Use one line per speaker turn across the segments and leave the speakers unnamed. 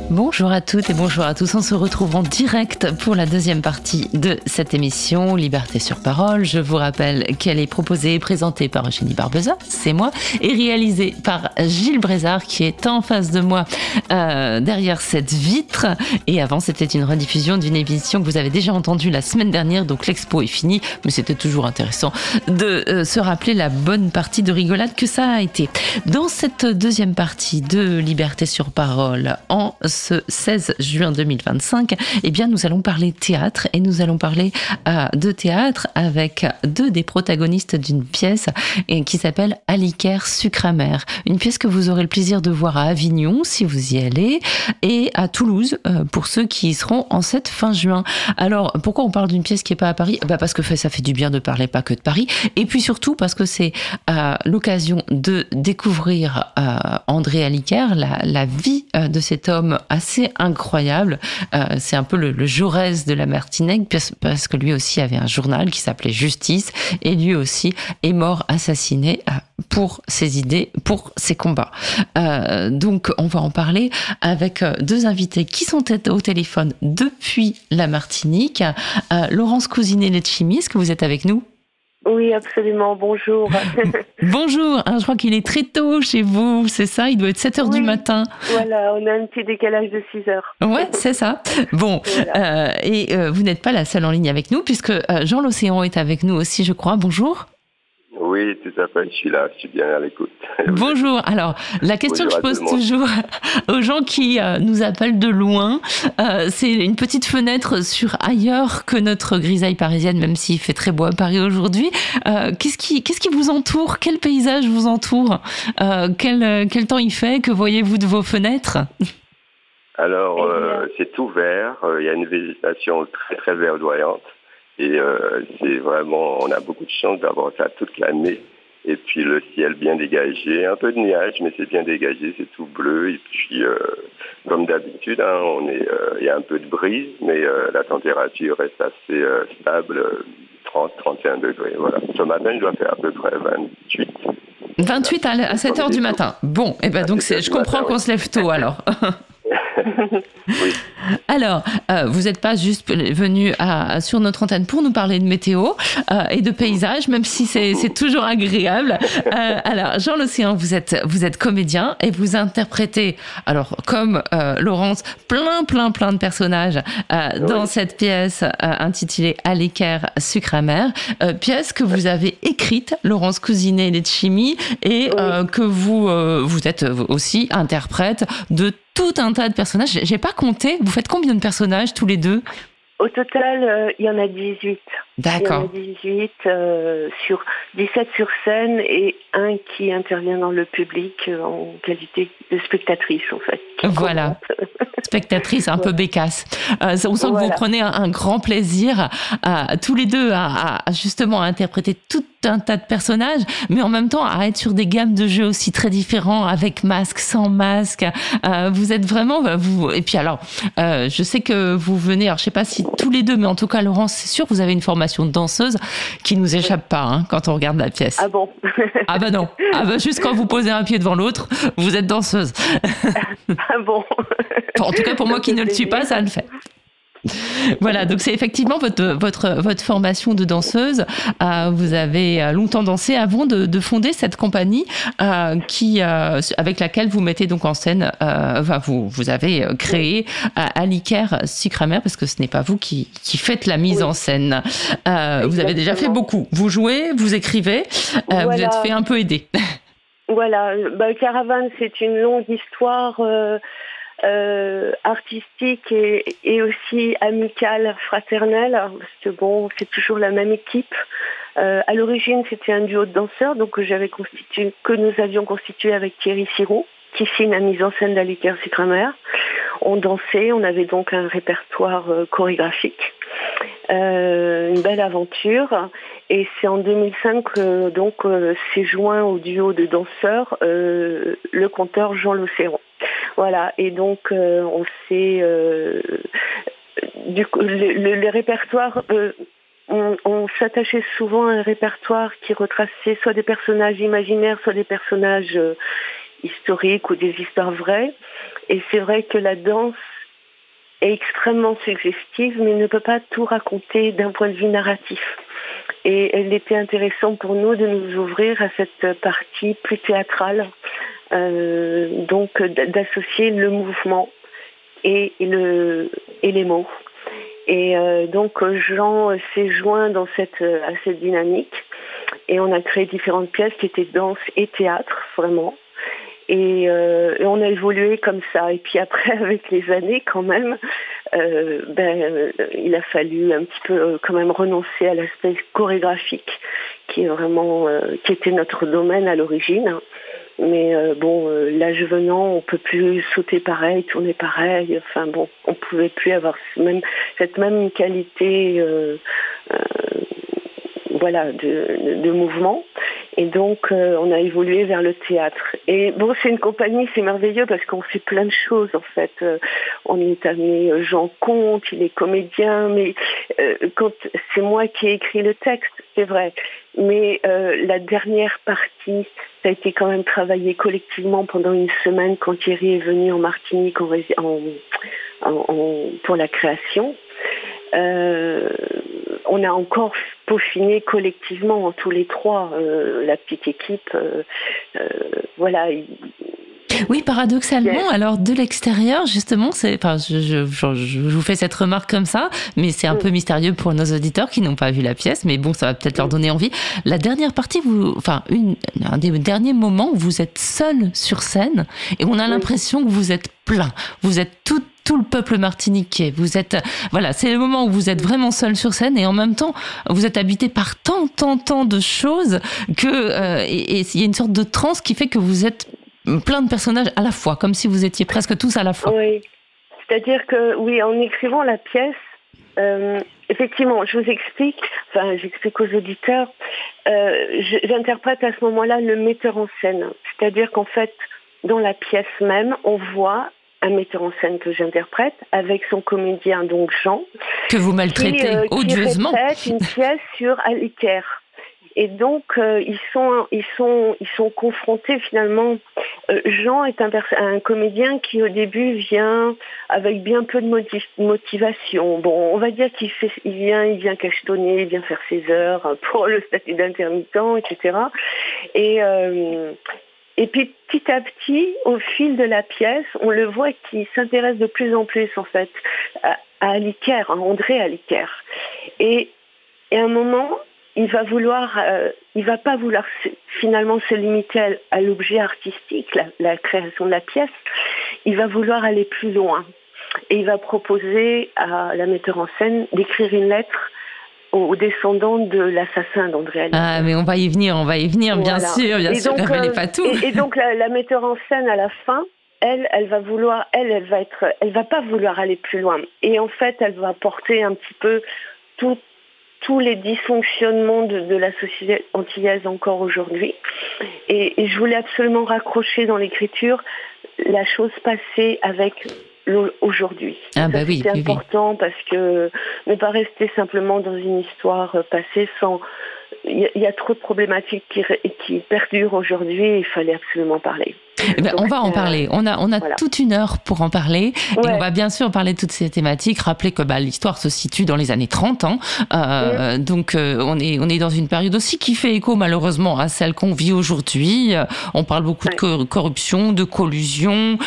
Bonjour à toutes et bonjour à tous. On se retrouve en direct pour la deuxième partie de cette émission Liberté sur parole. Je vous rappelle qu'elle est proposée et présentée par Eugénie Barbeza, c'est moi, et réalisée par Gilles Brézard qui est en face de moi derrière cette vitre. Et avant, c'était une rediffusion d'une émission que vous avez déjà entendue la semaine dernière, donc l'expo est finie, mais c'était toujours intéressant de se rappeler la bonne partie de rigolade que ça a été. Dans cette deuxième partie de Liberté sur parole, en ce 16 juin 2025, eh bien, nous allons parler théâtre et nous allons parler de théâtre avec deux des protagonistes d'une pièce qui s'appelle Aliker Sucre Amer. Une pièce que vous aurez le plaisir de voir à Avignon si vous y allez et à Toulouse pour ceux qui y seront en cette fin juin. Alors, pourquoi on parle d'une pièce qui n'est pas à Paris ? Parce que ça fait du bien de parler pas que de Paris et puis surtout parce que c'est l'occasion de découvrir André Aliker, la vie de cet homme assez incroyable. C'est un peu le Jaurès de la Martinique parce que lui aussi avait un journal qui s'appelait Justice et lui aussi est mort assassiné pour ses idées, pour ses combats. Donc on va en parler avec deux invités qui sont au téléphone depuis la Martinique. Laurence Cousinet-Letchimy, est-ce que vous êtes avec nous ?
Oui, absolument. Bonjour.
Bonjour. Je crois qu'il est très tôt chez vous, c'est ça ? Il doit être 7h du matin.
Voilà, on a un petit décalage de 6h.
Ouais, c'est ça. Bon, voilà. Vous n'êtes pas la seule en ligne avec nous, puisque Jean L'Océan est avec nous aussi, je crois. Bonjour.
Oui, tout à fait, je suis là, je suis bien à l'écoute.
Bonjour, alors la question
Bonjour
que je pose toujours aux gens qui nous appellent de loin, c'est une petite fenêtre sur ailleurs que notre grisaille parisienne, même s'il fait très beau à Paris aujourd'hui. Qu'est-ce qui vous entoure ? Quel paysage vous entoure ? Quel temps il fait ? Que voyez-vous de vos fenêtres ?
Alors, c'est tout vert, il y a une végétation très très verdoyante. Et c'est vraiment, on a beaucoup de chance d'avoir ça toute l'année. Et puis le ciel bien dégagé, un peu de nuages, mais c'est bien dégagé, c'est tout bleu. Et puis, comme d'habitude, il y a un peu de brise, mais la température reste assez stable, 30-31 degrés. Voilà. Ce matin, je dois faire à peu près 28.
28 à 7h du matin. Bon, et ben donc je comprends qu'on se lève tôt alors.
Oui.
Alors, vous n'êtes pas juste venu sur notre antenne pour nous parler de météo et de paysage, même si c'est toujours agréable. Alors, Jean L'Océan, vous êtes comédien et vous interprétez, alors comme Laurence, plein de personnages dans cette pièce intitulée Aliker Sucre Amer, pièce que vous avez écrite, Laurence Cousinet-Letchimy, et que vous êtes aussi interprète de tout un tas de personnages. J'ai pas compté. Vous faites combien de personnages tous les deux ?
Au total, il y en a 18.
D'accord.
Il y en a 18 17 sur scène et un qui intervient dans le public en qualité de spectatrice, en fait.
Voilà. Spectatrice un peu bécasse. On sent que vous prenez un grand plaisir tous les deux à justement interpréter tout un tas de personnages, mais en même temps à être sur des gammes de jeux aussi très différents, avec masque, sans masque. Vous êtes vraiment... Et puis alors, je sais que vous venez, alors je sais pas si tous les deux, mais en tout cas Laurence, c'est sûr, vous avez une formation de danseuse qui nous échappe pas quand on regarde la pièce.
Ah bon ?
Ah bah non. Ah bah juste quand vous posez un pied devant l'autre, vous êtes danseuse.
Ah bon ?
En tout cas, pour moi qui ne le suis pas, ça le fait. Voilà, donc c'est effectivement votre formation de danseuse. Vous avez longtemps dansé avant de fonder cette compagnie avec laquelle vous mettez donc en scène. Vous avez créé Aliker Sucre Amer parce que ce n'est pas vous qui faites la mise en scène. Vous avez déjà fait beaucoup. Vous jouez, vous écrivez, vous êtes fait un peu aider.
Voilà, Caravane, c'est une longue histoire. Artistique et aussi amicale, fraternelle, parce que c'est toujours la même équipe. À l'origine, c'était un duo de danseurs que nous avions constitué avec Thierry Sirot, qui signe la mise en scène d'Aliker Sucre Amer. On dansait, on avait donc un répertoire chorégraphique. Une belle aventure, et c'est en 2005 que s'est joint au duo de danseurs le conteur Jean L'Océan. Voilà, et donc on s'est le répertoire, on s'attachait souvent à un répertoire qui retraçait soit des personnages imaginaires, soit des personnages historiques ou des histoires vraies. Et c'est vrai que la danse est extrêmement suggestive, mais ne peut pas tout raconter d'un point de vue narratif. Et il était intéressant pour nous de nous ouvrir à cette partie plus théâtrale, donc d'associer le mouvement et les mots. Et donc Jean s'est joint à cette dynamique, et on a créé différentes pièces qui étaient danse et théâtre, vraiment. Et on a évolué comme ça. Et puis après, avec les années, quand même, il a fallu un petit peu quand même renoncer à l'aspect chorégraphique, qui est vraiment, qui était notre domaine à l'origine. Mais l'âge venant, on peut plus sauter pareil, tourner pareil. Enfin bon, on pouvait plus avoir cette même qualité. De mouvement. Et donc, on a évolué vers le théâtre. Et bon, c'est une compagnie, c'est merveilleux parce qu'on fait plein de choses, en fait. On est amené, Jean Comte, il est comédien, mais quand c'est moi qui ai écrit le texte, c'est vrai. Mais la dernière partie, ça a été quand même travaillé collectivement pendant une semaine quand Thierry est venu en Martinique pour la création. On a encore peaufiné collectivement, tous les trois, la petite équipe.
Oui, paradoxalement, alors de l'extérieur, justement, je vous fais cette remarque comme ça, mais c'est un peu mystérieux pour nos auditeurs qui n'ont pas vu la pièce, mais bon, ça va peut-être leur donner envie. La dernière partie, un des derniers moments où vous êtes seul sur scène, et on a l'impression que vous êtes plein. Vous êtes tout le peuple martiniquais. Vous êtes, c'est le moment où vous êtes vraiment seul sur scène, et en même temps, vous êtes habité par tant de choses que, et il y a une sorte de transe qui fait que vous êtes plein de personnages à la fois, comme si vous étiez presque tous à la fois.
Oui, c'est-à-dire que, oui, en écrivant la pièce, effectivement, j'explique aux auditeurs, j'interprète à ce moment-là le metteur en scène. C'est-à-dire qu'en fait, dans la pièce même, on voit un metteur en scène que j'interprète avec son comédien, donc Jean.
Que vous maltraitez odieusement.
Qui répète une pièce sur Aliker. Et donc, ils sont confrontés finalement. Jean est un comédien qui au début vient avec bien peu de motivation. Bon, on va dire qu'il vient cachetonner, il vient faire ses heures pour le statut d'intermittent, etc. Et puis petit à petit, au fil de la pièce, on le voit qu'il s'intéresse de plus en plus en fait à Aliker, à André Aliker. Et à un moment, il va pas vouloir finalement se limiter à l'objet artistique, la création de la pièce. Il va vouloir aller plus loin. Et il va proposer à la metteur en scène d'écrire une lettre aux descendants de l'assassin d'André Aliker.
Ah, mais on va y venir, voilà. bien sûr, révélez pas tout.
Et donc la metteur en scène à la fin, elle va pas vouloir aller plus loin. Et en fait, elle va porter un petit peu tous les dysfonctionnements de la société antillaise encore aujourd'hui. Et je voulais absolument raccrocher dans l'écriture la chose passée avec aujourd'hui.
Ah bah oui,
c'est important parce que ne pas rester simplement dans une histoire passée sans... Il y a trop de problématiques qui perdurent aujourd'hui et il fallait absolument parler.
On va en parler. On a toute une heure pour en parler. Ouais. Et on va bien sûr parler de toutes ces thématiques. Rappeler que l'histoire se situe dans les années 30. Donc, on est dans une période aussi qui fait écho, malheureusement, à celle qu'on vit aujourd'hui. On parle beaucoup de corruption, de collusion,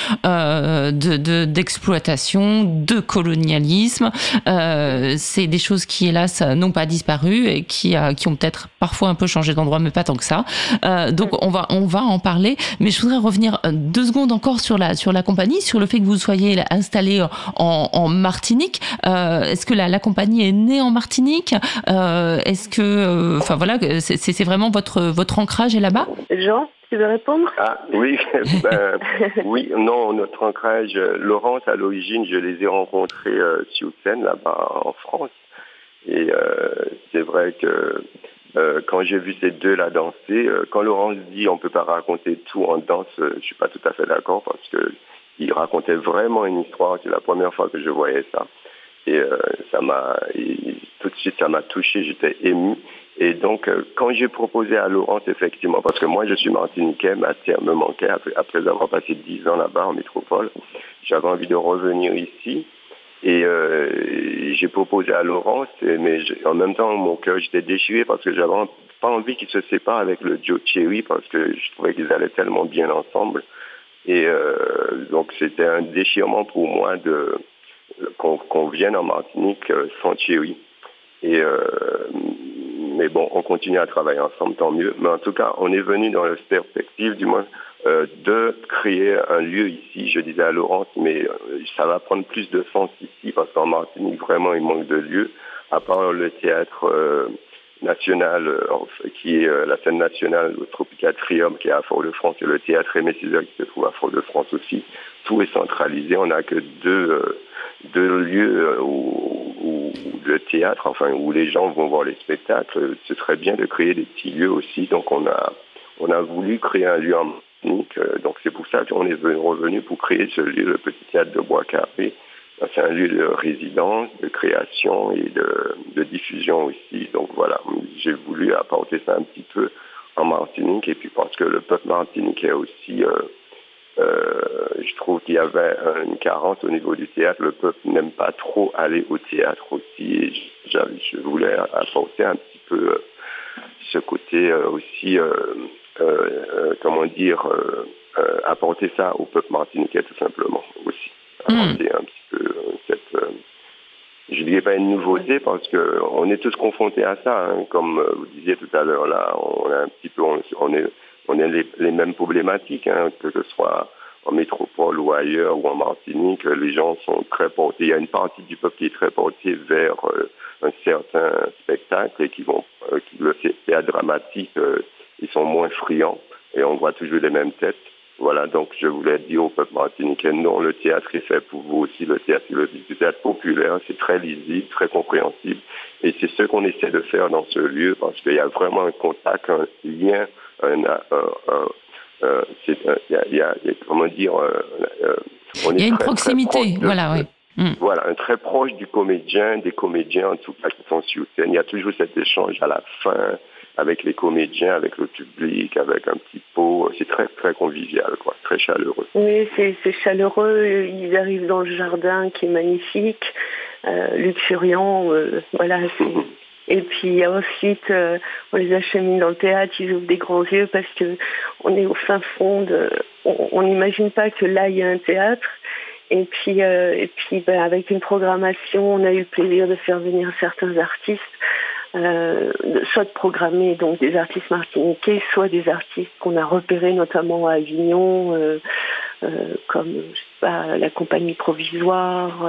d'exploitation, de colonialisme. C'est des choses qui, hélas, n'ont pas disparu et qui ont peut-être parfois un peu changé d'endroit, mais pas tant que ça. Donc, on va en parler. Mais je voudrais revenir 2 secondes encore sur la compagnie, sur le fait que vous soyez installé en Martinique. Est-ce que la compagnie est née en Martinique? Est-ce que, c'est vraiment votre ancrage est là-bas?
Jean, tu veux répondre?
Ah oui, oui, non, notre ancrage, Laurence à l'origine, je les ai rencontrés sur scène là-bas en France. Et c'est vrai que quand j'ai vu ces deux-là danser, quand Laurence dit on ne peut pas raconter tout en danse, je ne suis pas tout à fait d'accord parce qu'il racontait vraiment une histoire. C'est la première fois que je voyais ça. et tout de suite ça m'a touché, j'étais ému. Et donc, quand j'ai proposé à Laurence, effectivement, parce que moi je suis martiniquais, ma terre me manquait après avoir passé 10 ans là-bas en métropole, j'avais envie de revenir ici. Et j'ai proposé à Laurence, mais en même temps, mon cœur, j'étais déchiré parce que j'avais pas envie qu'ils se séparent avec le duo Thierry parce que je trouvais qu'ils allaient tellement bien ensemble. Et donc, c'était un déchirement pour moi qu'on vienne en Martinique sans Thierry. Et mais bon, on continue à travailler ensemble, tant mieux. Mais en tout cas, on est venu dans la perspective, du moins, de créer un lieu ici. Je disais à Laurence, mais ça va prendre plus de sens ici, parce qu'en Martinique, vraiment, il manque de lieux, à part le théâtre national, qui est la scène nationale, le Tropical Trium, qui est à Fort-de-France, et le théâtre Aimé Césaire, qui se trouve à Fort-de-France aussi. Tout est centralisé. On n'a que deux lieux où le théâtre, enfin, où les gens vont voir les spectacles. Ce serait bien de créer des petits lieux aussi. Donc, on a voulu créer un lieu en Martinique. Donc, c'est pour ça qu'on est revenu pour créer ce lieu, le Petit Théâtre de Bois-Carré. C'est un lieu de résidence, de création et de diffusion aussi. Donc, voilà, j'ai voulu apporter ça un petit peu en Martinique. Et puis, parce que le peuple martiniquais aussi... je trouve qu'il y avait une carence au niveau du théâtre. Le peuple n'aime pas trop aller au théâtre aussi. Et je voulais apporter un petit peu ce côté aussi, apporter ça au peuple martiniquais tout simplement aussi. Apporter un petit peu je ne dirais pas une nouveauté parce que on est tous confrontés à ça, hein. Comme vous disiez tout à l'heure là, on a un petit peu, on est les mêmes problématiques, hein, que ce soit en métropole ou ailleurs ou en Martinique. Les gens sont très portés. Il y a une partie du peuple qui est très portée vers un certain spectacle et le théâtre dramatique, ils sont moins friands et on voit toujours les mêmes têtes. Voilà, donc je voulais dire au peuple martiniquais, non, le théâtre est fait pour vous aussi. Le théâtre, du théâtre populaire, c'est très lisible, très compréhensible. Et c'est ce qu'on essaie de faire dans ce lieu parce qu'il y a vraiment un contact, un lien, comment dire,
il y a une proximité, voilà, oui.
Voilà, un très proche du comédien, des comédiens en tout cas qui sont sur scène. Il y a toujours cet échange à la fin avec les comédiens, avec le public, avec un petit pot. C'est très, très convivial, quoi, très chaleureux.
Oui, c'est chaleureux. Ils arrivent dans le jardin qui est magnifique, luxuriant, voilà. Et puis ensuite, on les achemine dans le théâtre, ils ouvrent des grands yeux parce que on est au fin fond on n'imagine pas que là il y a un théâtre. Et puis avec une programmation, on a eu le plaisir de faire venir certains artistes, soit de programmer donc des artistes martiniquais, soit des artistes qu'on a repérés notamment à Avignon, comme je sais pas, la compagnie provisoire.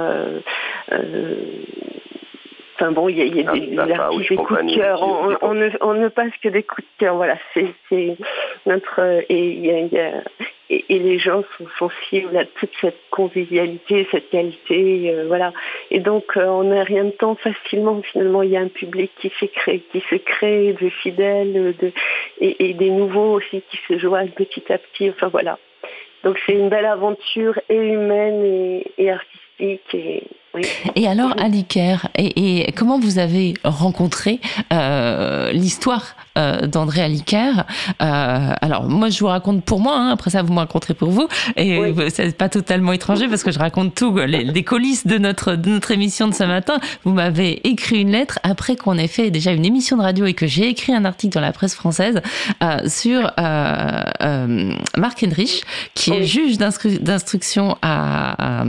Enfin bon, il y a des artistes, des coups de cœur. On ne passe que des coups de cœur. Voilà, c'est notre et les gens sont sensibles à toute cette convivialité, cette qualité, voilà. Et donc on n'a rien de temps facilement. Finalement, il y a un public qui se crée, de fidèles, et des nouveaux aussi qui se joignent petit à petit. Enfin voilà. Donc c'est une belle aventure et humaine et artistique oui.
Et alors, Aliker, et comment vous avez rencontré l'histoire d'André Aliker? Alors, moi, je vous raconte pour moi, hein, après ça, vous me raconterez pour vous. Et oui. C'est pas totalement étranger parce que je raconte tout, les coulisses de notre émission de ce matin. Vous m'avez écrit une lettre après qu'on ait fait déjà une émission de radio et que j'ai écrit un article dans la presse française sur Marc Henrich, qui est juge d'instruction à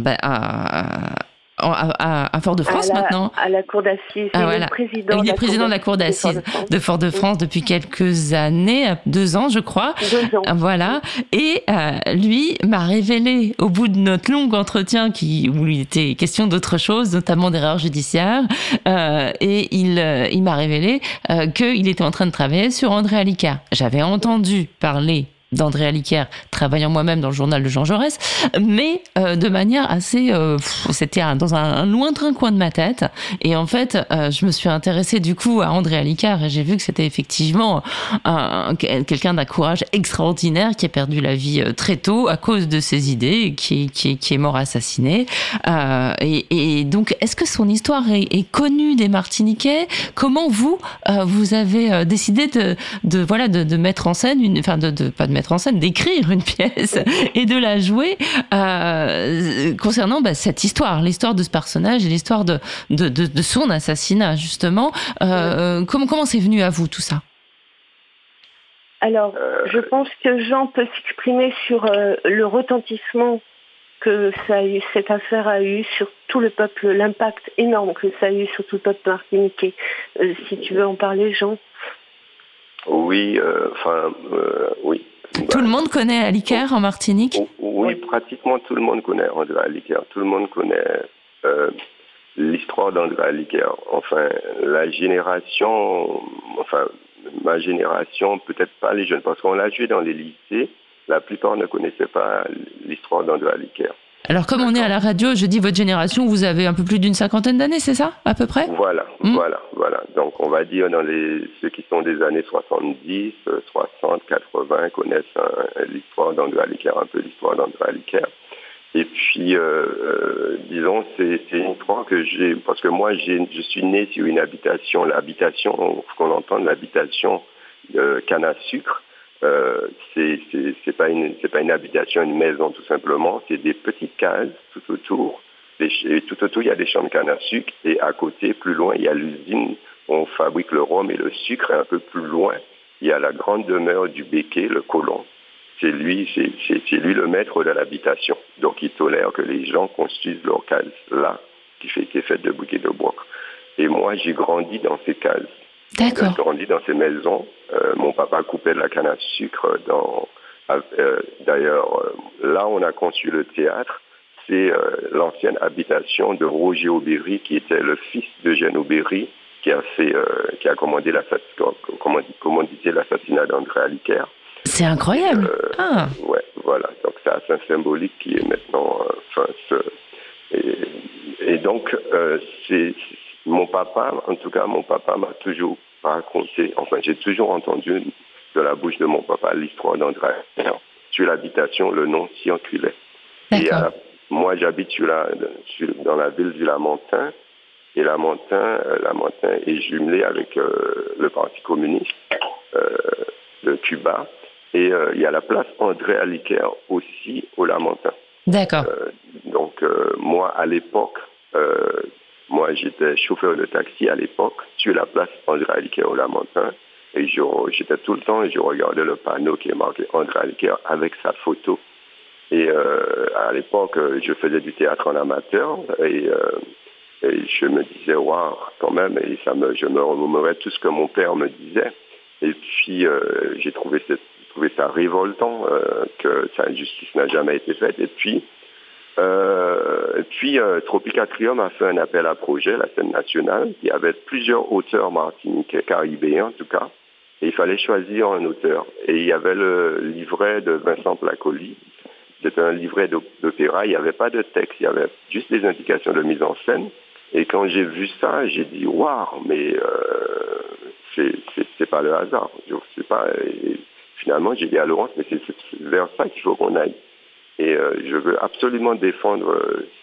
Fort-de-France maintenant.
À la cour d'assises.
Il est président de la cour d'assises de Fort-de-France depuis quelques années, 2 ans je crois.
2 ans.
Voilà. Et lui m'a révélé au bout de notre long entretien où il était question d'autre chose, notamment d'erreurs judiciaires, et il m'a révélé qu'il était en train de travailler sur André Aliker. J'avais entendu parler d'André Aliquer, travaillant moi-même dans le journal de Jean Jaurès, mais de manière assez... c'était dans un lointain coin de ma tête. Et en fait, je me suis intéressée du coup à André Aliquer et j'ai vu que c'était effectivement quelqu'un d'un courage extraordinaire qui a perdu la vie très tôt à cause de ses idées, qui est mort assassiné. Et donc, est-ce que son histoire est connue des Martiniquais? Comment vous avez décidé de mettre en scène, d'écrire une pièce et de la jouer concernant cette histoire, l'histoire de ce personnage et l'histoire de son assassinat, justement. Comment c'est venu à vous tout ça?
Alors, je pense que Jean peut s'exprimer sur le retentissement que cette affaire a eu sur tout le peuple, l'impact énorme que ça a eu sur tout le peuple martiniquais. Si tu veux en parler, Jean.
Oui, oui.
Tout le monde connaît Aliquer en Martinique?
Oui, pratiquement tout le monde connaît André Aliquer. Tout le monde connaît l'histoire d'André Aliquer. Ma génération, peut-être pas les jeunes, parce qu'on l'a joué dans les lycées. La plupart ne connaissaient pas l'histoire d'André Aliquer.
Alors, comme on est à la radio, je dis votre génération, vous avez un peu plus d'une 50aine d'années, c'est ça, à peu près?
Voilà. Donc, on va dire ceux qui sont des années 70, 60, 80 connaissent l'histoire d'André Aliquer, un peu l'histoire d'André Aliquer. Et puis, disons, c'est une histoire que j'ai, parce que moi, je suis né sur une habitation. L'habitation, ce qu'on entend de l'habitation canne à sucre, c'est pas une habitation, une maison tout simplement. C'est des petites cases tout autour. Et tout autour, il y a des champs de canne à sucre. Et à côté, plus loin, il y a l'usine où on fabrique le rhum et le sucre. Et un peu plus loin, il y a la grande demeure du béquet, le colon. C'est lui le maître de l'habitation. Donc, il tolère que les gens construisent leur case là, qui est faite de bouquets de bois. Et moi, j'ai grandi dans ces cases.
D'accord.
J'ai grandi dans ces maisons. Mon papa coupait de la canne à sucre. D'ailleurs, là, on a conçu le théâtre. C'est l'ancienne habitation de Roger Aubéry, qui était le fils d'Eugène Aubéry, qui a commandité l'assassinat d'André Aliquer.
C'est incroyable.
Ouais, voilà. Donc c'est assez symbolique qui est maintenant. Et donc c'est mon papa. En tout cas, mon papa m'a toujours raconté. Enfin, j'ai toujours entendu de la bouche de mon papa l'histoire d'André Aliquer. Sur l'habitation, le nom circulait.
D'accord.
Et moi, j'habite dans la ville du Lamentin. Et Lamentin est jumelé avec le Parti communiste de Cuba. Et il y a la place André Aliquer aussi au Lamentin.
D'accord.
Donc, moi, à l'époque, j'étais chauffeur de taxi à l'époque sur la place André Aliquer au Lamentin. Et j'étais tout le temps et je regardais le panneau qui est marqué André Aliquer avec sa photo. Et à l'époque, je faisais du théâtre en amateur et je me disais, waouh, quand même, et je me remémorais tout ce que mon père me disait. Et puis, j'ai trouvé ça révoltant que sa justice n'a jamais été faite. Et puis Tropicatrium a fait un appel à projet, la scène nationale. Il y avait plusieurs auteurs martiniquais, caribéens en tout cas, et il fallait choisir un auteur. Et il y avait le livret de Vincent Placoli. C'était un livret d'opéra, il n'y avait pas de texte, il y avait juste des indications de mise en scène. Et quand j'ai vu ça, j'ai dit, waouh, mais c'est pas le hasard. Finalement, j'ai dit à Laurence, mais c'est vers ça qu'il faut qu'on aille. Et je veux absolument défendre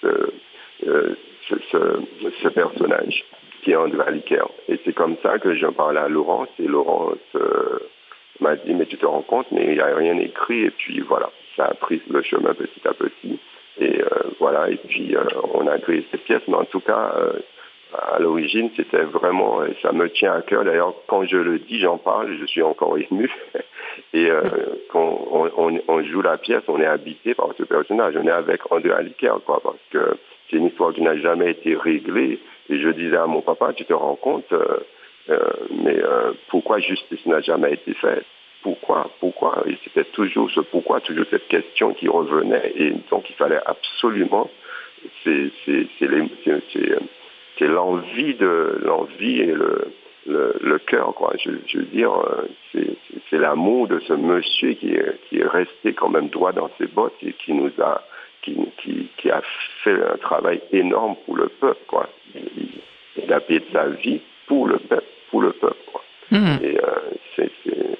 ce personnage qui est André Aliquer. Et c'est comme ça que j'en parlais à Laurence. Et Laurence m'a dit, mais tu te rends compte, mais il n'y a rien écrit. Et puis voilà, ça a pris le chemin petit à petit. Et voilà, et puis on a créé cette pièce. Mais en tout cas, à l'origine, c'était vraiment, ça me tient à cœur. D'ailleurs, quand je le dis, j'en parle, je suis encore ému. Et quand on joue la pièce, on est habité par ce personnage. On est avec André Aliquer, quoi, parce que c'est une histoire qui n'a jamais été réglée. Et je disais à mon papa, tu te rends compte, mais pourquoi justice n'a jamais été faite? Pourquoi? Et c'était toujours ce pourquoi, toujours cette question qui revenait. Et donc, il fallait absolument, c'est l'envie le cœur, quoi. Je veux dire, c'est l'amour de ce monsieur qui est resté quand même droit dans ses bottes et qui nous a, qui a fait un travail énorme pour le peuple, quoi. Il a payé de sa vie pour le peuple, quoi. Et c'est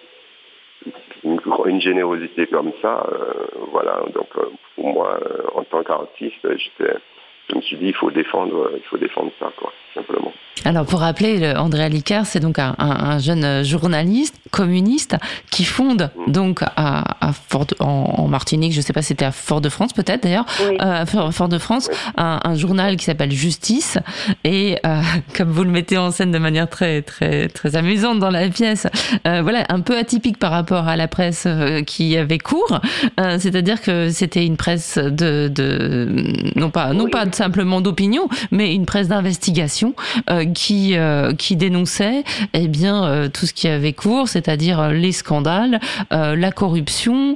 une générosité comme ça, voilà. Donc pour moi, en tant qu'artiste, je me suis dit il faut défendre ça, quoi, simplement.
Alors pour rappeler, André Aliquer, c'est donc un jeune journaliste communiste qui fonde donc en Martinique, je ne sais pas si c'était à Fort-de-France peut-être d'ailleurs,
oui.
Fort-de-France, oui. un journal qui s'appelle Justice et comme vous le mettez en scène de manière très très très amusante dans la pièce, voilà, un peu atypique par rapport à la presse qui avait cours, c'est-à-dire que c'était une presse non pas simplement d'opinion, mais une presse d'investigation qui dénonçait tout ce qui avait cours, c'est-à-dire les scandales, la corruption,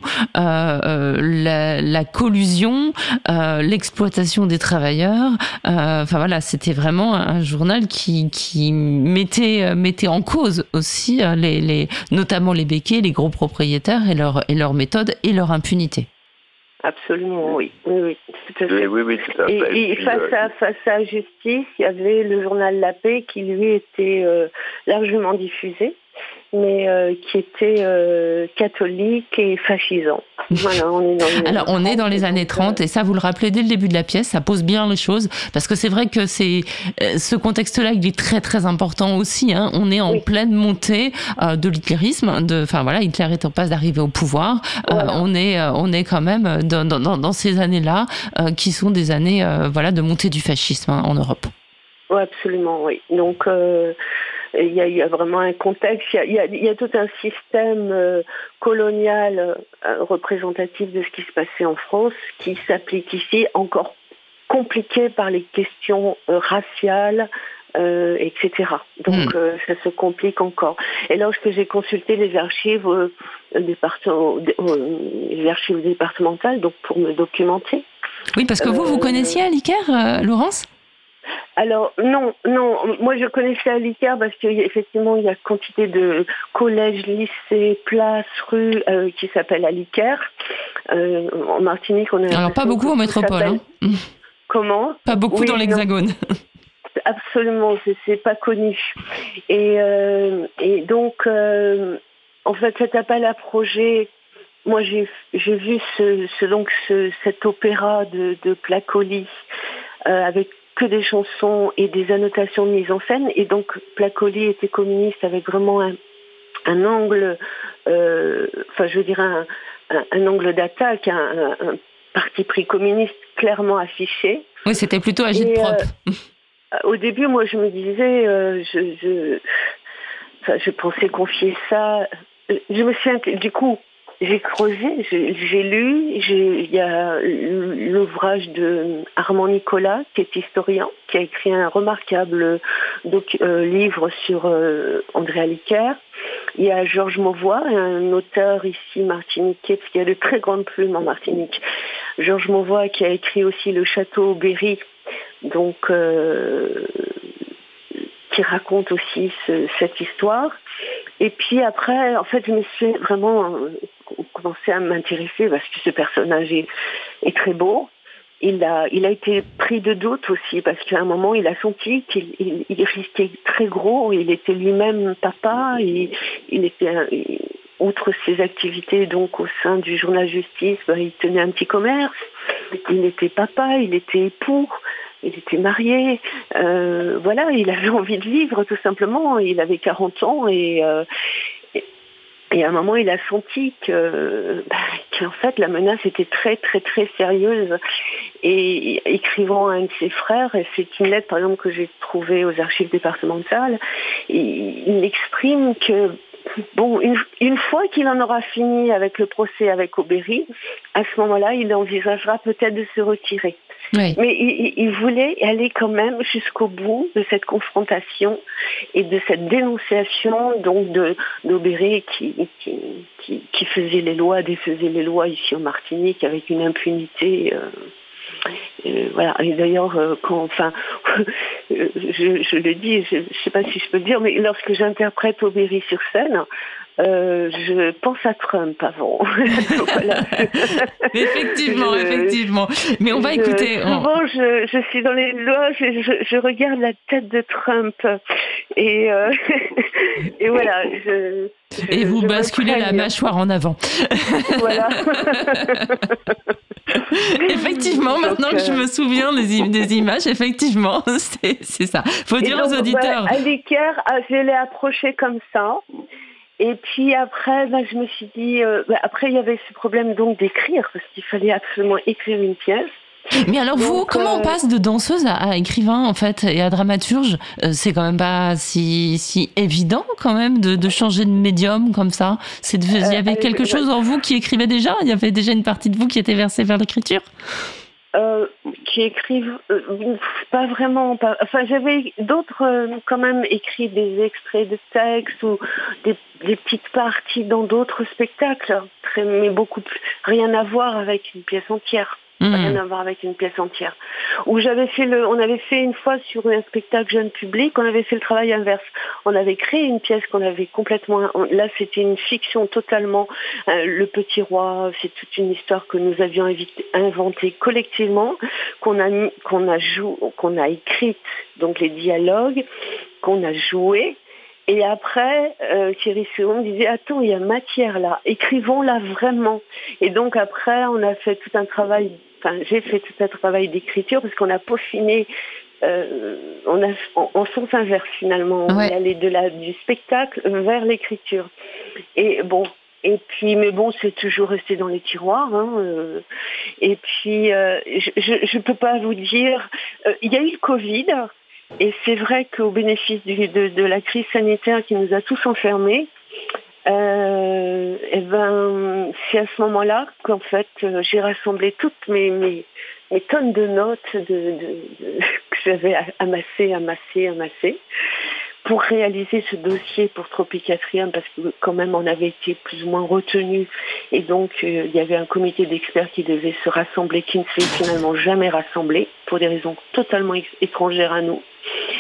la collusion, l'exploitation des travailleurs. Enfin voilà, c'était vraiment un journal qui mettait en cause aussi notamment les béquets, les gros propriétaires et leurs méthodes et leur impunité.
Absolument, oui, tout à fait.
Oui, tout à fait.
Et face à Justice, il y avait le journal La Paix qui, lui, était largement diffusé, mais qui était catholique et fascisant. Voilà,
on est dans les années 30 et ça, vous le rappelez dès le début de la pièce, ça pose bien les choses parce que c'est vrai que ce contexte-là, il est très très important aussi. Hein. On est en pleine montée de l'hitlérisme. Hitler est en passe d'arriver au pouvoir. Voilà. On est quand même dans ces années-là qui sont des années de montée du fascisme en Europe.
Oui, absolument, oui. Donc il y a vraiment un contexte, il y a tout un système colonial représentatif de ce qui se passait en France qui s'applique ici, encore compliqué par les questions raciales, etc. Donc ça se complique encore. Et lorsque j'ai consulté les archives les archives départementales, donc pour me documenter.
Oui, parce que vous connaissiez Aliquer, Laurence ?
Alors non, moi je connaissais Aliquer parce qu'effectivement il y a quantité de collèges, lycées, places, rues qui s'appellent Aliquer. En Martinique, on a...
Alors pas beaucoup en métropole. Hein.
Comment ?
Pas beaucoup dans l'Hexagone.
Absolument, c'est pas connu. Et donc, en fait, cet appel à projet, moi j'ai vu cet opéra de Placoli avec que des chansons et des annotations de mise en scène. Et donc, Placoli était communiste avec vraiment un angle, un angle d'attaque, un parti pris communiste clairement affiché.
Oui, c'était plutôt agite-propre.
Au début, moi, je me disais, je pensais confier ça. Je me suis, du coup, j'ai creusé, j'ai lu, il y a l'ouvrage de Armand Nicolas, qui est historien, qui a écrit un remarquable livre sur André Aliquer. Il y a Georges Mauvois, un auteur ici martiniquais, parce qu'il y a de très grandes plumes en Martinique. Georges Mauvois qui a écrit aussi Le Château Berry, donc qui raconte aussi cette histoire. Et puis après, en fait, je me suis vraiment commencé à m'intéresser parce que ce personnage est très beau. Il a été pris de doute aussi parce qu'à un moment, il a senti qu'il risquait très gros. Il était lui-même papa. Il était, outre ses activités donc au sein du journal Justice, il tenait un petit commerce. Il était papa, il était époux. Il était marié, il avait envie de vivre tout simplement. Il avait 40 ans et à un moment il a senti qu'en fait la menace était très très très sérieuse. Et écrivant à un de ses frères, et c'est une lettre par exemple que j'ai trouvée aux archives départementales, il exprime que une fois qu'il en aura fini avec le procès avec Aubéry, à ce moment-là, il envisagera peut-être de se retirer.
Oui.
Mais il voulait aller quand même jusqu'au bout de cette confrontation et de cette dénonciation donc d'Aubéry qui faisait les lois, défaisait les lois ici en Martinique avec une impunité. Et d'ailleurs, je le dis, je ne sais pas si je peux le dire, mais lorsque j'interprète Aubéry sur scène, je pense à Trump avant. Voilà.
Effectivement. Mais on va écouter.
Souvent, je suis dans les loges et je regarde la tête de Trump. Et, et voilà.
Et vous basculez la mâchoire en avant.
Voilà.
Effectivement, maintenant que je me souviens des images, effectivement, c'est ça. Faut dire aux auditeurs.
Ali Kerr, je l'ai approché comme ça. Et puis après, je me suis dit... après, il y avait ce problème donc d'écrire, parce qu'il fallait absolument écrire une pièce.
Mais alors vous, comment on passe de danseuse à écrivain en fait et à dramaturge? C'est quand même pas si évident quand même de changer de médium comme ça. Il y avait quelque chose en vous qui écrivait déjà? Il y avait déjà une partie de vous qui était versée vers l'écriture?
Qui écrivent pas vraiment. Enfin, j'avais d'autres quand même écrit des extraits de textes ou des petites parties dans d'autres spectacles, mais beaucoup plus, rien à voir avec une pièce entière. Rien à voir avec une pièce entière. Où on avait fait une fois sur un spectacle jeune public, on avait fait le travail inverse. On avait créé une pièce qu'on avait complètement, là c'était une fiction totalement, Le Petit Roi, c'est toute une histoire que nous avions inventée collectivement, qu'on a écrite, donc les dialogues, qu'on a joué. Et après, Thierry Seron disait « Attends, il y a matière là, écrivons-la vraiment ». Et donc après, on a fait tout un travail, j'ai fait tout un travail d'écriture parce qu'on a peaufiné, en sens inverse finalement, on est allé du spectacle vers l'écriture. Mais bon, c'est toujours resté dans les tiroirs. Et puis, je peux pas vous dire, il y a eu le Covid. Et c'est vrai qu'au bénéfice de la crise sanitaire qui nous a tous enfermés, c'est à ce moment-là qu'en fait j'ai rassemblé toutes mes tonnes de notes que j'avais amassées pour réaliser ce dossier pour Tropicatrium, parce que quand même on avait été plus ou moins retenus et donc il y avait un comité d'experts qui devait se rassembler, qui ne s'est finalement jamais rassemblé pour des raisons totalement étrangères à nous.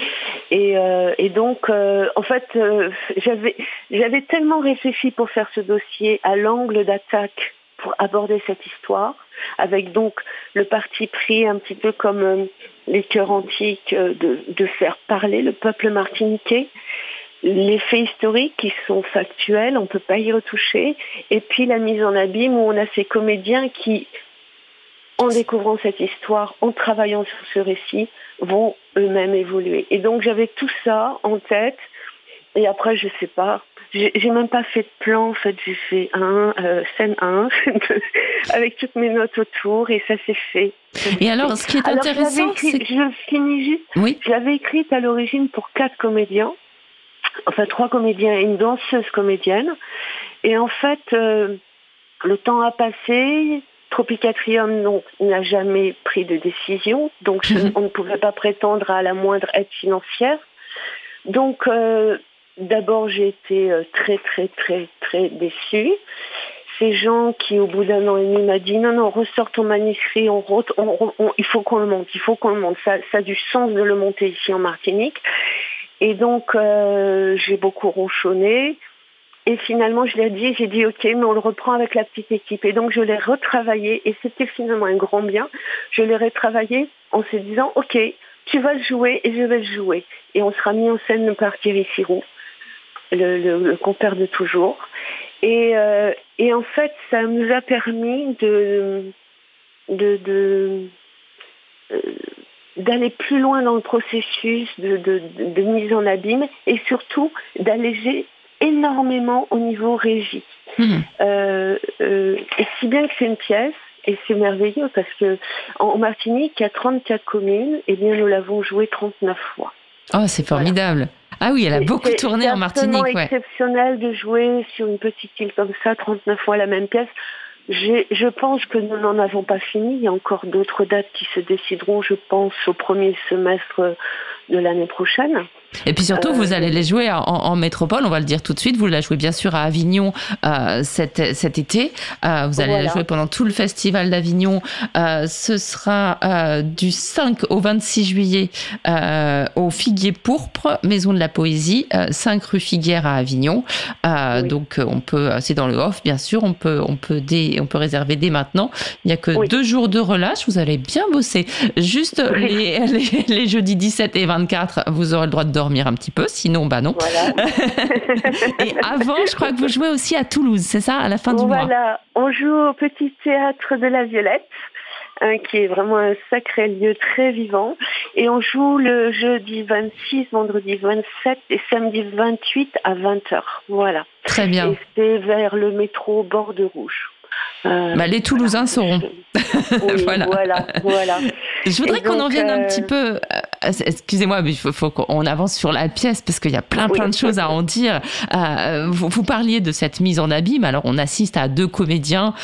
Et donc, en fait, j'avais tellement réfléchi pour faire ce dossier à l'angle d'attaque pour aborder cette histoire, avec donc le parti pris un petit peu comme les chœurs antiques de faire parler le peuple martiniquais, les faits historiques qui sont factuels, on ne peut pas y retoucher, et puis la mise en abîme où on a ces comédiens qui, en découvrant cette histoire, en travaillant sur ce récit, vont eux-mêmes évoluer. Et donc j'avais tout ça en tête, et après je sais pas, j'ai même pas fait de plan, en fait j'ai fait scène 1, avec toutes mes notes autour, et ça s'est fait.
Et alors ce qui est intéressant, c'est...
Je finis juste,
oui.
Je l'avais écrite à l'origine pour 4 comédiens, enfin 3 comédiens et une danseuse comédienne, et en fait le temps a passé. Tropicatrium n'a jamais pris de décision, donc on ne pouvait pas prétendre à la moindre aide financière. Donc d'abord j'ai été très très très très déçue. Ces gens qui au bout d'1 an et demi m'a dit non ressort ton manuscrit, il faut qu'on le monte, ça a du sens de le monter ici en Martinique. Et donc j'ai beaucoup ronchonné. Et finalement, j'ai dit ok, mais on le reprend avec la petite équipe. Et donc, je l'ai retravaillé, et c'était finalement un grand bien. Je l'ai retravaillé en se disant, ok, tu vas le jouer et je vais le jouer. Et on sera mis en scène par Thierry Seron, le compère de toujours. Et en fait, ça nous a permis d'aller plus loin dans le processus de mise en abîme, et surtout d'alléger énormément au niveau régie. Et si bien que c'est une pièce, et c'est merveilleux parce que en Martinique, il y a 34 communes, et bien nous l'avons jouée 39 fois.
Oh, c'est formidable. Voilà. Ah oui, elle a beaucoup tourné en Martinique.
C'est exceptionnel de jouer sur une petite île comme ça, 39 fois la même pièce. Je pense que nous n'en avons pas fini. Il y a encore d'autres dates qui se décideront, je pense, au premier semestre de l'année prochaine.
Et puis surtout, vous allez les jouer en métropole, on va le dire tout de suite. Vous la jouez bien sûr à Avignon cet été. Vous allez la jouer pendant tout le festival d'Avignon. Ce sera du 5 au 26 juillet au Figuier Pourpre, Maison de la Poésie, 5 rue Figuière à Avignon. Donc on peut, c'est dans le off bien sûr, on peut réserver dès maintenant. Il n'y a que 2 jours de relâche. Vous allez bien bosser. Juste les jeudis 17 et 24, vous aurez le droit de dormir un petit peu, sinon non. Voilà. Et avant, je crois que vous jouez aussi à Toulouse, c'est ça, à la fin du mois?
Voilà, on joue au Petit Théâtre de la Violette, qui est vraiment un sacré lieu très vivant. Et on joue le jeudi 26, vendredi 27 et samedi 28 à 20h. Voilà.
Très bien.
Et c'est vers le métro Borde Rouge.
Les Toulousains sauront.
Oui, voilà.
Je voudrais qu'on en vienne un petit peu. Excusez-moi, mais il faut qu'on avance sur la pièce parce qu'il y a plein de choses à en dire. Vous parliez de cette mise en abîme. Alors, on assiste à 2 comédiens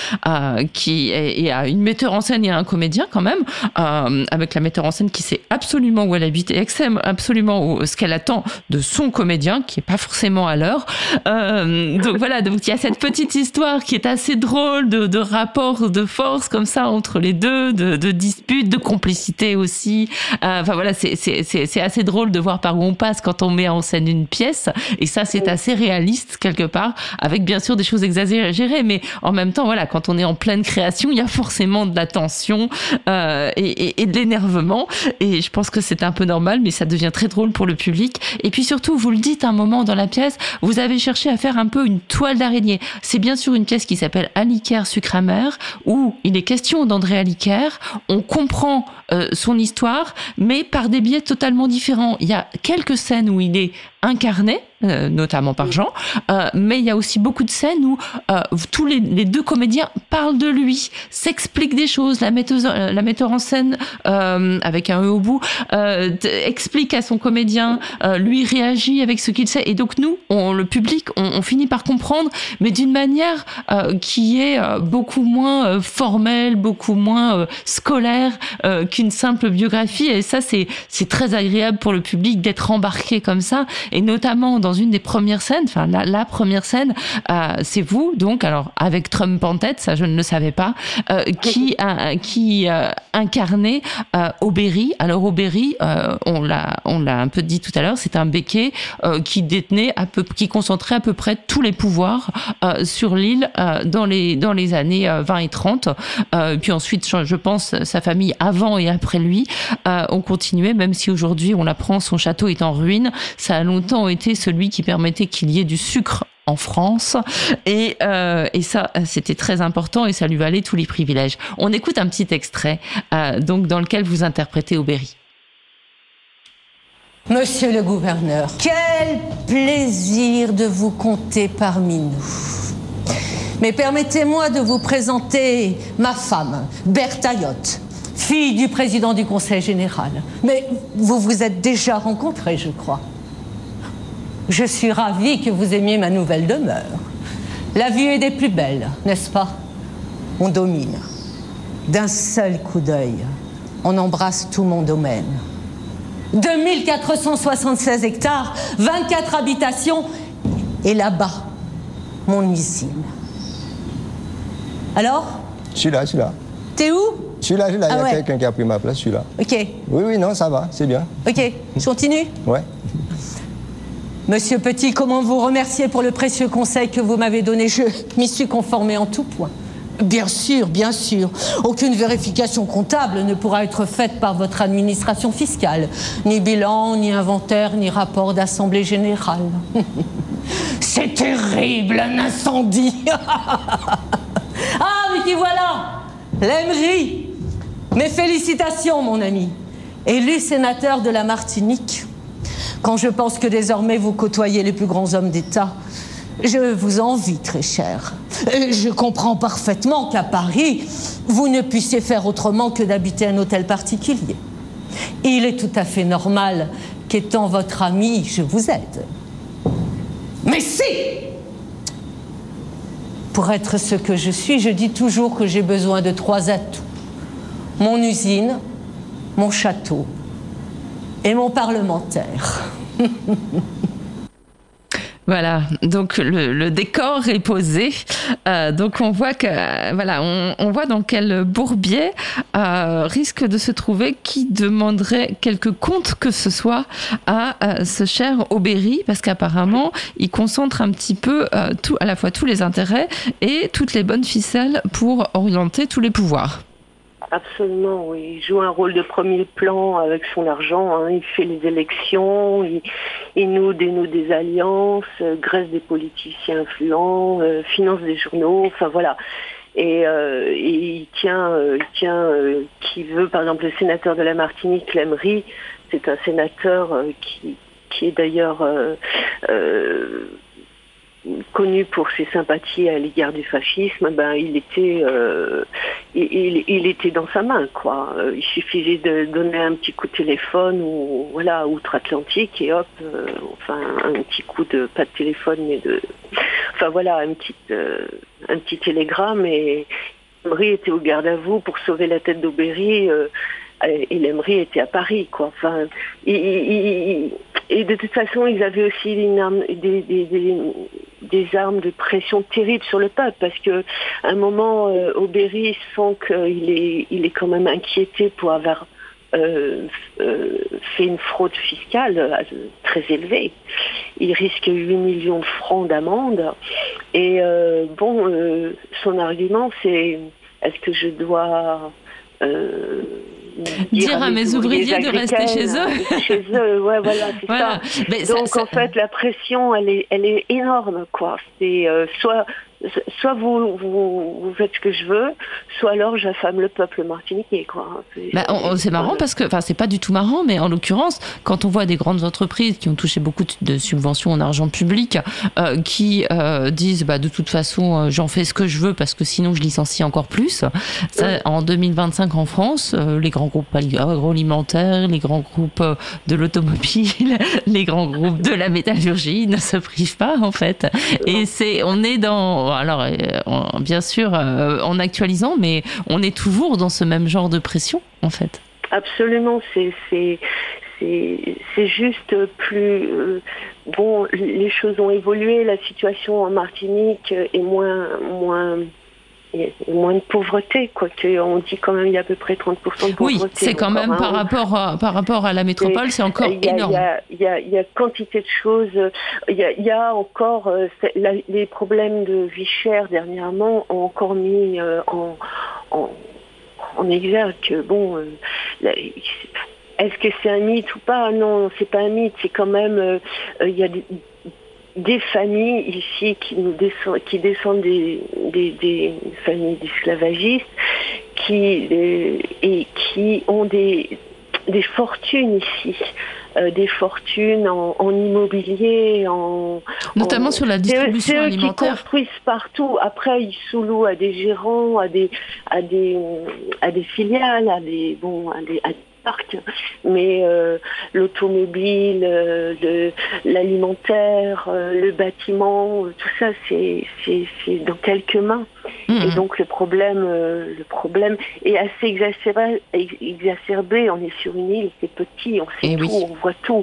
et à une metteur en scène et un comédien quand même, avec la metteur en scène qui sait absolument où elle habite et absolument ce qu'elle attend de son comédien, qui est pas forcément à l'heure. Donc voilà, donc il y a cette petite histoire qui est assez drôle de rapport de force comme ça entre les deux, de disputes, de complicité aussi. Enfin voilà, c'est assez drôle de voir par où on passe quand on met en scène une pièce. Et ça, c'est assez réaliste quelque part, avec bien sûr des choses exagérées, mais en même temps, voilà, quand on est en pleine création, il y a forcément de la tension et de l'énervement. Et je pense que c'est un peu normal, mais ça devient très drôle pour le public. Et puis surtout, vous le dites un moment dans la pièce, vous avez cherché à faire un peu une toile d'araignée. C'est bien sûr une pièce qui s'appelle Aliker sucre amer, où il est question d'André Aliker. On comprend son histoire, mais par des biais totalement différents. Il y a quelques scènes où il est incarné, notamment par Jean, mais il y a aussi beaucoup de scènes où tous les 2 comédiens parlent de lui, s'expliquent des choses. La metteur en scène, avec un E au bout, explique à son comédien, lui réagit avec ce qu'il sait. Et donc nous, le public, on finit par comprendre, mais d'une manière qui est beaucoup moins formelle, beaucoup moins scolaire qu'une simple biographie. Et ça, c'est très agréable pour le public d'être embarqué comme ça. Et notamment dans une des premières scènes, enfin la première scène, c'est vous, donc, alors avec Trump en tête, ça je ne le savais pas, qui incarnait Aubéry. Alors Aubéry, on l'a un peu dit tout à l'heure, c'est un béquet qui concentrait à peu près tous les pouvoirs sur l'île dans les années 20 et 30. Puis ensuite, je pense, sa famille avant et après lui ont continué, même si aujourd'hui on l'apprend, son château est en ruine. Ça a longtemps été celui qui permettait qu'il y ait du sucre en France, et ça, c'était très important et ça lui valait tous les privilèges. On écoute un petit extrait donc dans lequel vous interprétez Aubéry.
Monsieur le gouverneur, quel plaisir de vous compter parmi nous. Mais permettez-moi de vous présenter ma femme, Bertaillotte, fille du président du Conseil général. Mais vous vous êtes déjà rencontrés, je crois. Je suis ravie que vous aimiez ma nouvelle demeure. La vue est des plus belles, n'est-ce pas? On domine. D'un seul coup d'œil, on embrasse tout mon domaine. 2476 hectares, 24 habitations, et là-bas, mon usine. Alors?
Je suis là.
T'es où?
Je suis là, il y a quelqu'un qui a pris ma place, je suis là.
Ok.
Oui, non, ça va, c'est bien.
Ok, je continue?
Ouais.
Monsieur Petit, comment vous remercier pour le précieux conseil que vous m'avez donné? Je m'y suis conformé en tout point. Bien sûr. Aucune vérification comptable ne pourra être faite par votre administration fiscale. Ni bilan, ni inventaire, ni rapport d'assemblée générale. C'est terrible, un incendie. Ah, mais qui voilà, l'Emery. Mes félicitations, mon ami. Élu sénateur de la Martinique, quand je pense que désormais vous côtoyez les plus grands hommes d'État, je vous envie, très cher. Je comprends parfaitement qu'à Paris, vous ne puissiez faire autrement que d'habiter un hôtel particulier. Il est tout à fait normal qu'étant votre ami, je vous aide. Mais si! Pour être ce que je suis, je dis toujours que j'ai besoin de 3 atouts. Mon usine, mon château et mon parlementaire.
Voilà, donc le décor est posé. Donc on voit que voilà, on voit dans quel bourbier risque de se trouver qui demanderait quelque compte que ce soit à ce cher Aubéry, parce qu'apparemment il concentre un petit peu à la fois tous les intérêts et toutes les bonnes ficelles pour orienter tous les pouvoirs.
Absolument, oui. Il joue un rôle de premier plan avec son argent. Hein. Il fait les élections, il dénoue des alliances, graisse des politiciens influents, finance des journaux, enfin voilà. Et il tient qui veut, par exemple, le sénateur de la Martinique, Lemery, c'est un sénateur qui est d'ailleurs connu pour ses sympathies à l'égard du fascisme. Il était dans sa main, quoi. Il suffisait de donner un petit coup de téléphone outre-Atlantique et hop, un petit coup pas de téléphone mais un petit télégramme et Lemery était au garde à vous pour sauver la tête d'Aubéry et Lemery était à Paris, quoi. Et de toute façon, ils avaient aussi des armes de pression terribles sur le peuple, parce que à un moment, Aubéry sent qu'il est quand même inquiété pour avoir fait une fraude fiscale très élevée. Il risque 8 millions de francs d'amende. Et son argument, c'est: est-ce que je dois
dire à mes ouvriers de rester chez eux.
Chez eux, ouais, voilà, c'est ça. Mais donc, en fait, la pression, elle est énorme, quoi. C'est soit vous faites ce que je veux, soit alors j'affame le peuple martiniquais, quoi.
C'est marrant parce que, c'est pas du tout marrant, mais en l'occurrence, quand on voit des grandes entreprises qui ont touché beaucoup de subventions en argent public, qui disent, de toute façon, j'en fais ce que je veux parce que sinon je licencie encore plus. Ça, en 2025 en France, les grands groupes agroalimentaires, les grands groupes de l'automobile, les grands groupes de la métallurgie ne se privent pas, en fait. Et on est dans, bien sûr, en actualisant, mais on est toujours dans ce même genre de pression, en fait.
Absolument, c'est juste plus... les choses ont évolué, la situation en Martinique est moins de pauvreté, quoique on dit quand même il y a à peu près 30% de pauvreté. Oui,
c'est quand même par rapport à la métropole, c'est encore énorme.
Il y a quantité de choses. Il y a encore les problèmes de vie chère dernièrement ont encore mis en exergue que est-ce que c'est un mythe ou pas? Non, c'est pas un mythe. C'est quand même il y a des familles ici qui descendent des familles d'esclavagistes qui ont des fortunes ici, des fortunes en immobilier,
notamment sur la distribution alimentaire.
Qui construisent partout. Après, ils sous-louent à des gérants, à des filiales, à des parcs. Mais l'automobile, l'alimentaire, le bâtiment, tout ça, c'est dans quelques mains. Et donc le problème est assez exacerbé. On est sur une île, c'est petit, on sait tout, on voit tout.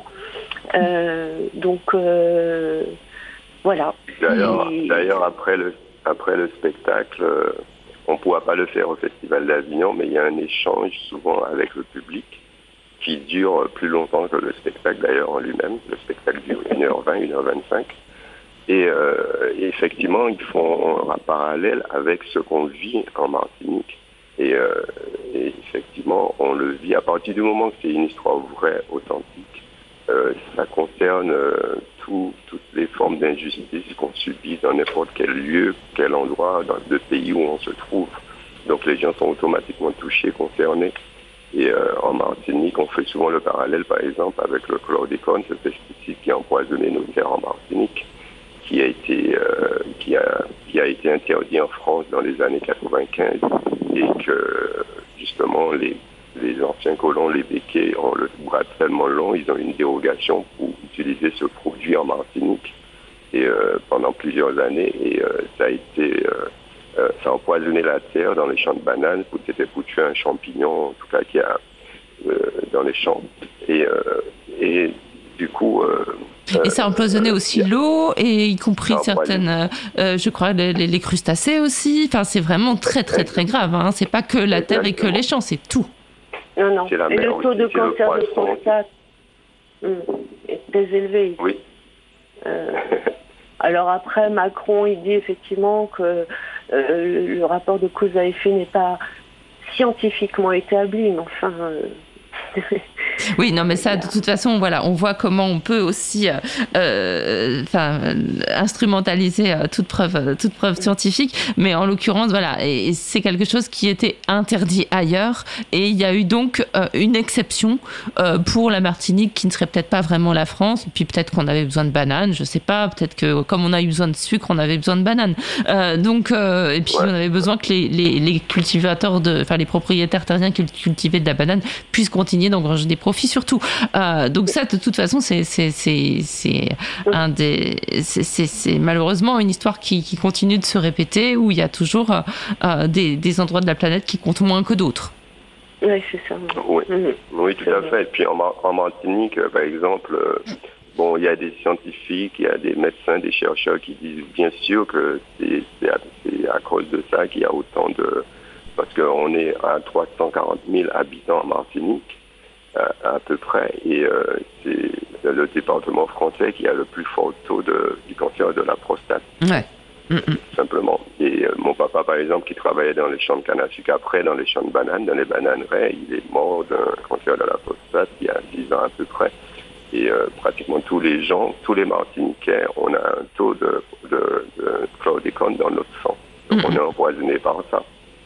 Voilà.
D'ailleurs, après le spectacle, on ne pourra pas le faire au Festival d'Avignon, mais il y a un échange souvent avec le public qui dure plus longtemps que le spectacle d'ailleurs en lui-même. Le spectacle dure 1h20, 1h25. Et effectivement, ils font un parallèle avec ce qu'on vit en Martinique. Et effectivement, on le vit à partir du moment que c'est une histoire vraie, authentique. Ça concerne toutes les formes d'injustice qu'on subit dans n'importe quel lieu, quel endroit, dans le pays où on se trouve. Donc les gens sont automatiquement touchés, concernés. Et en Martinique, on fait souvent le parallèle, par exemple, avec le chlordécone, ce pesticide qui a empoisonné nos terres en Martinique, qui a été interdit en France dans les années 95, et que justement les anciens colons, les Békés, ont le bras tellement long, ils ont une dérogation pour utiliser ce produit en Martinique et pendant plusieurs années, et ça a empoisonné la terre dans les champs de bananes, c'était pour tuer un champignon, en tout cas qui a dans les champs. Et du coup...
et ça empoisonnait aussi l'eau, et y compris certaines, je crois, les crustacés aussi. Enfin, c'est vraiment très, très, très grave. Hein. C'est pas que la terre et que les champs, c'est tout.
Non. Et le taux de cancer de prostate est très élevé.
Oui.
Alors après, Macron, il dit effectivement que le rapport de cause à effet n'est pas scientifiquement établi, mais enfin...
Oui, non, mais ça, de toute façon, voilà, on voit comment on peut aussi instrumentaliser toute preuve scientifique, mais en l'occurrence, voilà, et c'est quelque chose qui était interdit ailleurs, et il y a eu donc une exception pour la Martinique, qui ne serait peut-être pas vraiment la France, et puis peut-être qu'on avait besoin de bananes, je sais pas, peut-être que comme on a eu besoin de sucre, on avait besoin de bananes, et puis on avait besoin que les cultivateurs, les propriétaires terriens qui cultivaient de la banane puissent continuer d'engranger des profits surtout. Donc ça, de toute façon, c'est malheureusement une histoire qui continue de se répéter, où il y a toujours des endroits de la planète qui comptent moins que d'autres.
Oui, c'est ça.
Oui, tout à fait. Et puis en Martinique, par exemple, il y a des scientifiques, il y a des médecins, des chercheurs qui disent bien sûr que c'est à cause de ça qu'il y a autant de... Parce qu'on est à 340 000 habitants en Martinique, à peu près, et c'est le département français qui a le plus fort taux du cancer de la prostate.
Ouais.
Tout simplement. Et mon papa, par exemple, qui travaillait dans les champs de canne à sucre, après dans les champs de bananes, dans les bananeraies, il est mort d'un cancer de la prostate il y a 10 ans à peu près. Et pratiquement tous les Martiniquais, on a un taux de chlordécone dans notre sang. Donc on est empoisonné par ça.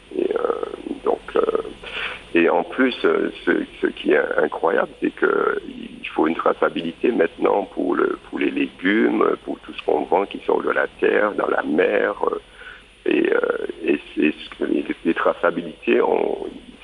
Et en plus, ce qui est incroyable, c'est qu'il faut une traçabilité maintenant pour les légumes, pour tout ce qu'on vend qui sort de la terre, dans la mer. Et les traçabilités, on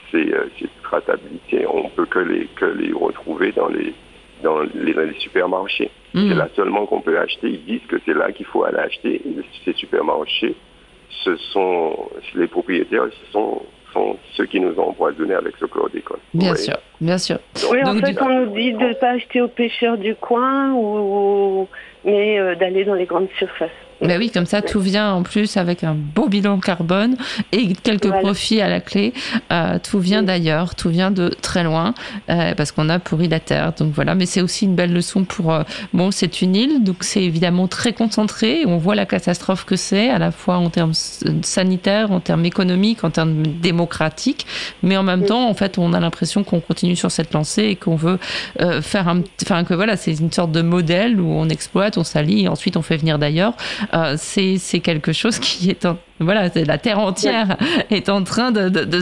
peut que les retrouver dans les supermarchés. C'est là seulement qu'on peut acheter. Ils disent que c'est là qu'il faut aller acheter. Et ces supermarchés, les propriétaires, ce sont ceux qui nous ont empoisonnés avec ce chlordécone.
Bien sûr.
Oui, en fait, on nous dit de ne pas acheter aux pêcheurs du coin, mais d'aller dans les grandes surfaces.
Ben oui, comme ça, tout vient en plus avec un beau bilan carbone et quelques profits à la clé. Tout vient d'ailleurs, tout vient de très loin, parce qu'on a pourri la terre. Donc voilà, mais c'est aussi une belle leçon pour... c'est une île, donc c'est évidemment très concentré. On voit la catastrophe que c'est, à la fois en termes sanitaires, en termes économiques, en termes démocratiques. Mais en même temps, en fait, on a l'impression qu'on continue sur cette lancée et qu'on veut que voilà, c'est une sorte de modèle où on exploite, on s'allie et ensuite on fait venir d'ailleurs. C'est quelque chose qui est la terre entière est en train de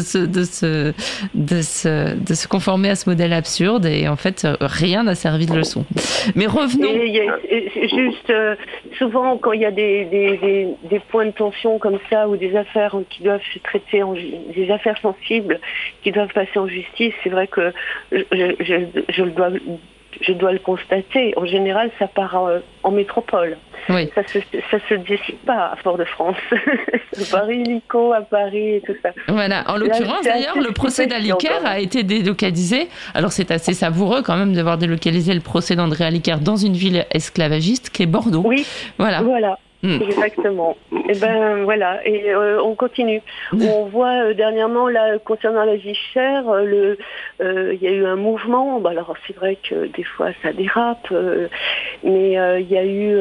se conformer à ce modèle absurde, et en fait rien n'a servi de leçon. Mais revenons.
Juste souvent quand il y a des points de tension comme ça, ou des affaires qui doivent se traiter des affaires sensibles qui doivent passer en justice, c'est vrai que je dois le constater. En général, ça part en métropole.
Oui.
Ça se décide pas à Fort-de-France. Paris, Nico, à Paris et tout ça.
Voilà. En l'occurrence, d'ailleurs, le procès d'Aliker a été délocalisé. Alors, c'est assez savoureux quand même d'avoir délocalisé le procès d'André Aliker dans une ville esclavagiste qui est Bordeaux.
Oui. Voilà. Exactement. Et ben voilà, et on continue. On voit dernièrement là, concernant la vie chère, il y a eu un mouvement. Alors c'est vrai que des fois ça dérape, mais il y a eu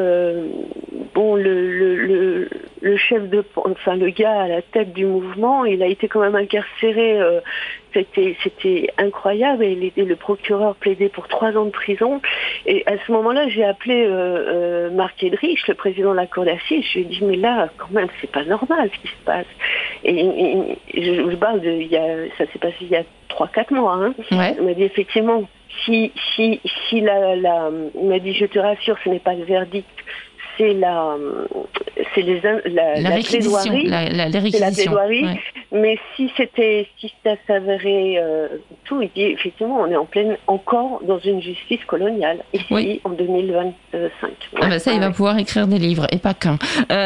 le chef le gars à la tête du mouvement, il a été quand même incarcéré. C'était incroyable, et le procureur plaidait pour 3 ans de prison. Et à ce moment-là, j'ai appelé Marc Edrich, le président de la cour d'assises. Je lui ai dit, mais là, quand même, c'est pas normal ce qui se passe. Et je parle ça s'est passé il y a 3-4 mois. Hein.
Ouais.
Il m'a dit, effectivement, il m'a dit, je te rassure, ce n'est pas le verdict, c'est c'est la plaidoirie.
Les réquisitions.
C'est la plaidoirie.
Ouais.
Mais si ça s'avérait tout, il dit effectivement, on est encore dans une justice coloniale, ici, en 2025.
Ah ben ça, il va pouvoir écrire des livres, et pas qu'un.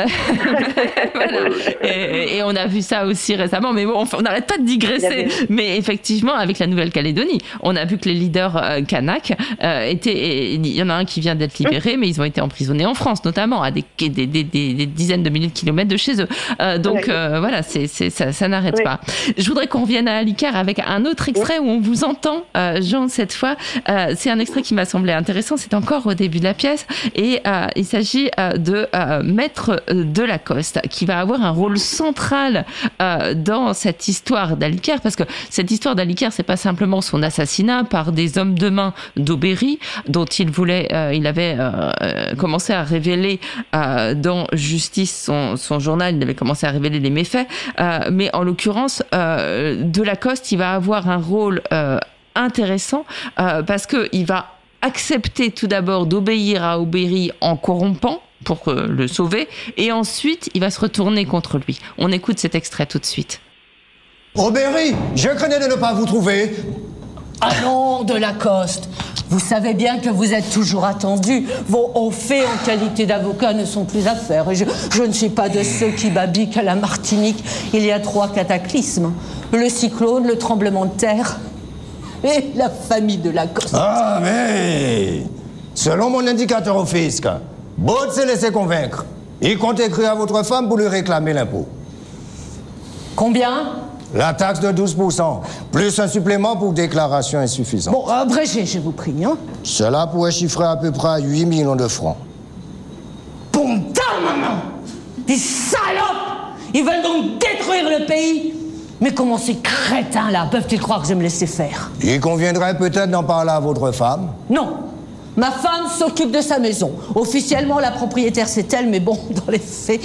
Voilà. Et on a vu ça aussi récemment, mais bon, on n'arrête pas de digresser. Mais effectivement, avec la Nouvelle-Calédonie, on a vu que les leaders kanaks il y en a un qui vient d'être libéré, mais ils ont été emprisonnés en France, notamment, à des dizaines de milliers de kilomètres de chez eux. Donc voilà, ça n'arrête pas. Je voudrais qu'on revienne à Alikar avec un autre extrait où on vous entend, Jean, cette fois. C'est un extrait qui m'a semblé intéressant, c'est encore au début de la pièce, et il s'agit de Maître Delacoste, qui va avoir un rôle central dans cette histoire d'Alikar, parce que cette histoire d'Alikar, c'est pas simplement son assassinat par des hommes de main d'Aubéry, dont il avait commencé à révéler dans Justice son journal, il avait commencé à révéler les méfaits, mais en l'occurrence, Delacoste, il va avoir un rôle intéressant parce qu'il va accepter tout d'abord d'obéir à Aubéry en corrompant pour le sauver, et ensuite il va se retourner contre lui. On écoute cet extrait tout de suite.
Aubéry, je craignais de ne pas vous trouver.
Allons, Delacoste, vous savez bien que vous êtes toujours attendu. Vos hauts faits en qualité d'avocat ne sont plus à faire. Et je ne suis pas de ceux qui babillent qu'à la Martinique. Il y a 3 cataclysmes. Le cyclone, le tremblement de terre et la famille Delacoste.
Ah, mais selon mon indicateur au fisc, Baud s'est laissé convaincre. Il compte écrire à votre femme pour lui réclamer l'impôt.
Combien ?
La taxe de 12%, plus un supplément pour déclaration insuffisante.
Bon, abrégez, je vous prie, hein.
Cela pourrait chiffrer à peu près à 8 millions de francs.
Putain, maman! Des salopes! Ils veulent donc détruire le pays? Mais comment ces crétins-là peuvent-ils croire que je vais me laisser faire?
Il conviendrait peut-être d'en parler à votre femme.
Non. Ma femme s'occupe de sa maison. Officiellement, la propriétaire, c'est elle, mais bon, dans les faits...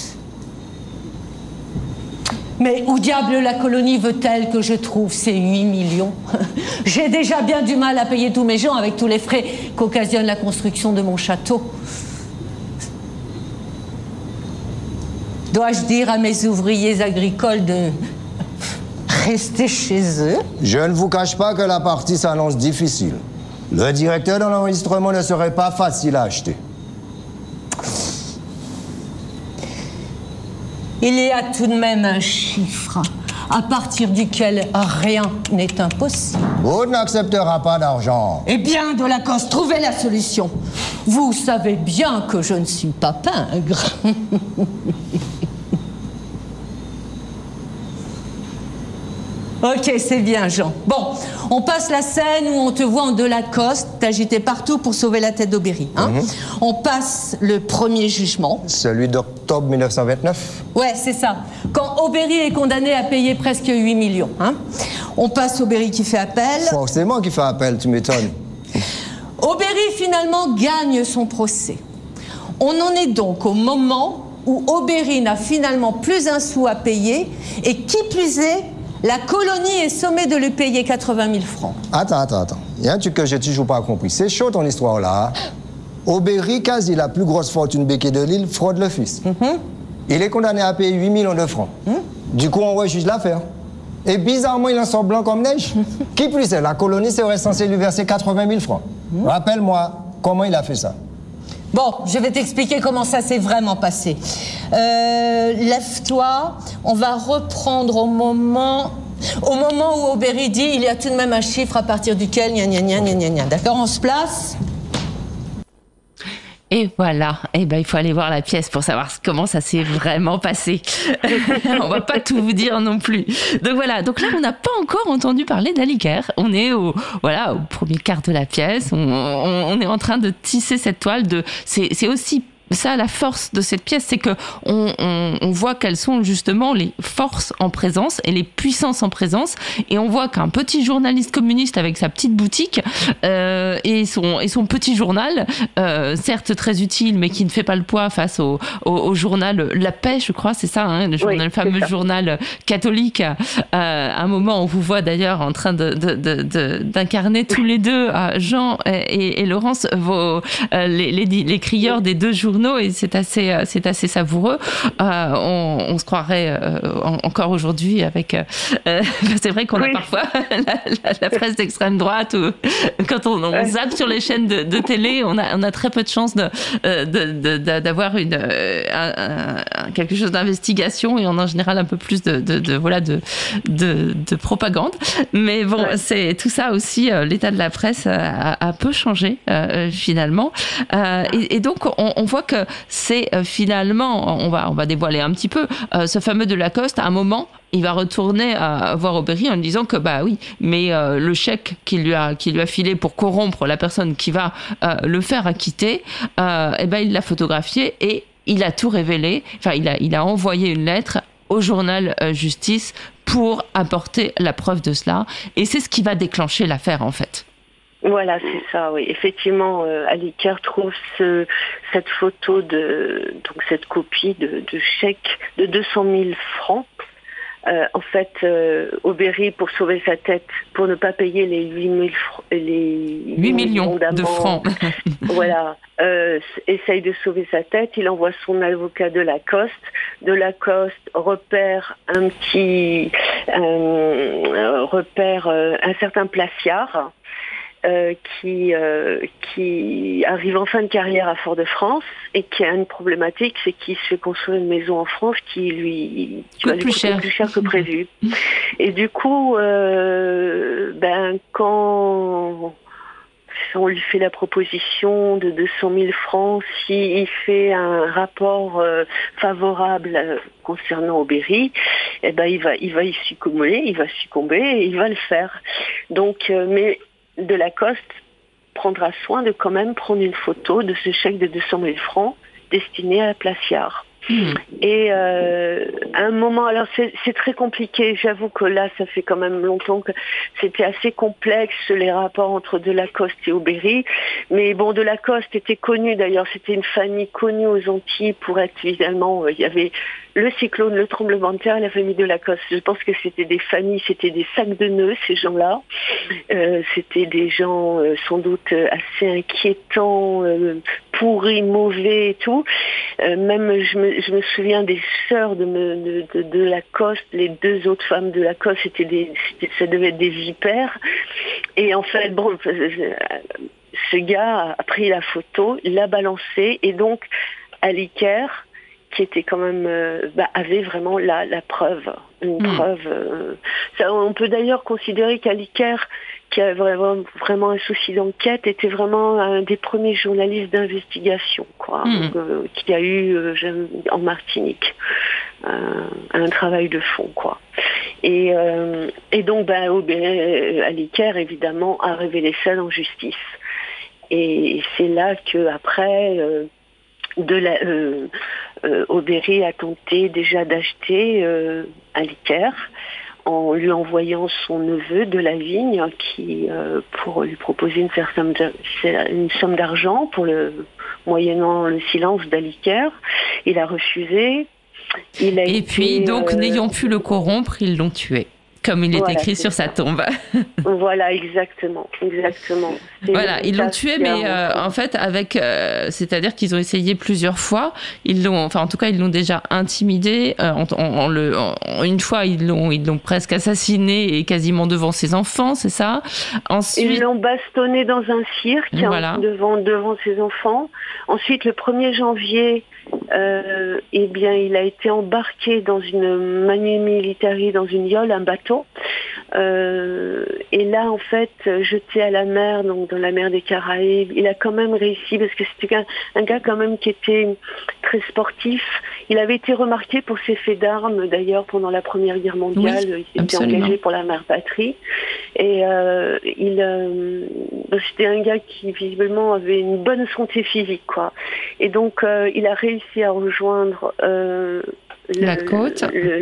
Mais où diable la colonie veut-elle que je trouve ces 8 millions? J'ai déjà bien du mal à payer tous mes gens avec tous les frais qu'occasionne la construction de mon château. Dois-je dire à mes ouvriers agricoles de rester chez eux?
Je ne vous cache pas que la partie s'annonce difficile. Le directeur de l'enregistrement ne serait pas facile à acheter.
Il y a tout de même un chiffre à partir duquel rien n'est impossible.
Baud n'acceptera pas d'argent.
Eh bien, Delacoste, trouvez la solution. Vous savez bien que je ne suis pas pingre. Ok, c'est bien, Jean. Bon, on passe la scène où on te voit en Delacoste, t'agiter partout pour sauver la tête d'Aubéry. Hein. On passe le premier jugement.
Celui d'octobre 1929.
Ouais, c'est ça. Quand Aubéry est condamné à payer presque 8 millions. Hein. On passe Aubéry qui fait appel.
Forcément qui fait appel, tu m'étonnes.
Aubéry, finalement, gagne son procès. On en est donc au moment où Aubéry n'a finalement plus un sou à payer et qui plus est, la colonie est sommée de lui payer 80 000 francs.
Attends. Il y a un truc que j'ai toujours pas compris. C'est chaud ton histoire là. Aubéry, quasi la plus grosse fortune béquée de l'île, fraude le fils. Il est condamné à payer 8 millions de francs. Du coup, on rejuge l'affaire. Et bizarrement, il en sort blanc comme neige. Qui plus est, la colonie serait censée lui verser 80 000 francs. Rappelle-moi, comment il a fait ça?
Bon, je vais t'expliquer comment ça s'est vraiment passé. Lève-toi, on va reprendre au moment où Aubéry dit il y a tout de même un chiffre à partir duquel gna. D'accord, on se place?
Et voilà, il faut aller voir la pièce pour savoir comment ça s'est vraiment passé. On va pas tout vous dire non plus. Donc voilà, donc là on n'a pas encore entendu parler d'Alikar. On est au premier quart de la pièce. On est en train de tisser cette toile. C'est aussi ça la force de cette pièce, c'est que on voit quelles sont justement les forces en présence et les puissances en présence, et on voit qu'un petit journaliste communiste avec sa petite boutique et son petit journal, certes très utile mais qui ne fait pas le poids face au journal La Paix, je crois, c'est ça, hein, le fameux journal catholique. À un moment on vous voit d'ailleurs en train d'incarner tous les deux, Jean et Laurence, les crieurs des deux journaux journaux et c'est assez savoureux. On se croirait encore aujourd'hui avec... c'est vrai qu'on a parfois la presse d'extrême droite où quand on zappe sur les chaînes de télé, on a très peu de chances d'avoir quelque chose d'investigation et on a en général un peu plus de propagande. Mais bon, c'est tout ça aussi, l'état de la presse a peu changé finalement. Et donc, on voit que c'est finalement, on va dévoiler un petit peu, ce fameux de Lacoste, à un moment, il va retourner voir Aubéry en lui disant que bah oui, mais le chèque qu'il lui a filé pour corrompre la personne qui va le faire acquitter, il l'a photographié et il a tout révélé. Enfin, il a envoyé une lettre au journal Justice pour apporter la preuve de cela. Et c'est ce qui va déclencher l'affaire, en fait.
Voilà, c'est ça, oui. Effectivement, Aliker trouve cette photo donc cette copie de chèque de 200 000 francs. En fait, Aubéry, pour sauver sa tête, pour ne pas payer les 8 millions
de francs,
voilà, essaye de sauver sa tête. Il envoie son avocat de Lacoste. De Lacoste repère un certain Placiard. Qui arrive en fin de carrière à Fort-de-France et qui a une problématique, c'est qu'il se fait construire une maison en France qui lui coûte plus cher que prévu. Et du coup, quand on lui fait la proposition de 200 000 francs, s'il fait un rapport favorable concernant Aubéry, il va y succomber, et il va le faire. Donc, mais de Lacoste prendra soin de quand même prendre une photo de ce chèque de 200 000 francs destiné à Placiard. Et à un moment, alors c'est très compliqué, j'avoue que là ça fait quand même longtemps que c'était assez complexe les rapports entre de Lacoste et Aubéry, mais bon, de Lacoste était connu, d'ailleurs c'était une famille connue aux Antilles pour être évidemment, il y avait le cyclone, le tremblement de terre, la famille de Lacoste. Je pense que c'était des familles, c'était des sacs de nœuds, ces gens-là. C'était des gens sans doute assez inquiétants, pourris, mauvais et tout. Même je me souviens des sœurs de Lacoste, les deux autres femmes de Lacoste, ça devait être des vipères. Et en fait, bon, ce gars a pris la photo, l'a balancée, et donc Aliker, qui était quand même avait vraiment la preuve, une preuve. Ça, on peut d'ailleurs considérer qu'Aliker, qui a vraiment un souci d'enquête, était vraiment un des premiers journalistes d'investigation, quoi, qui a eu en Martinique un travail de fond, quoi. Et donc Aliker évidemment a révélé ça en justice. Et c'est là que après Aubéry a tenté déjà d'acheter Aliker en lui envoyant son neveu de la Vigne pour lui proposer une somme d'argent moyennant le silence d'Aliker. Il a refusé.
Et puis donc n'ayant pu le corrompre, ils l'ont tué. Comme il est écrit sur sa tombe.
Voilà, exactement.
Voilà, ils l'ont tué, mais en fait, c'est-à-dire qu'ils ont essayé plusieurs fois. Ils l'ont déjà intimidé. Une fois, ils l'ont presque assassiné et quasiment devant ses enfants, c'est ça. Ensuite,
ils l'ont bastonné dans un cirque, voilà, devant ses enfants. Ensuite, le 1er janvier, il a été embarqué dans une manu militari, dans une yole, un bateau. Et là, en fait, jeté à la mer, donc dans la mer des Caraïbes, il a quand même réussi, parce que c'était un gars quand même qui était très sportif. Il avait été remarqué pour ses faits d'armes, d'ailleurs, pendant la Première Guerre mondiale. Oui, il s'était engagé pour la mère patrie. Et c'était un gars qui, visiblement, avait une bonne santé physique, quoi. Et donc, il a réussi à rejoindre la côte,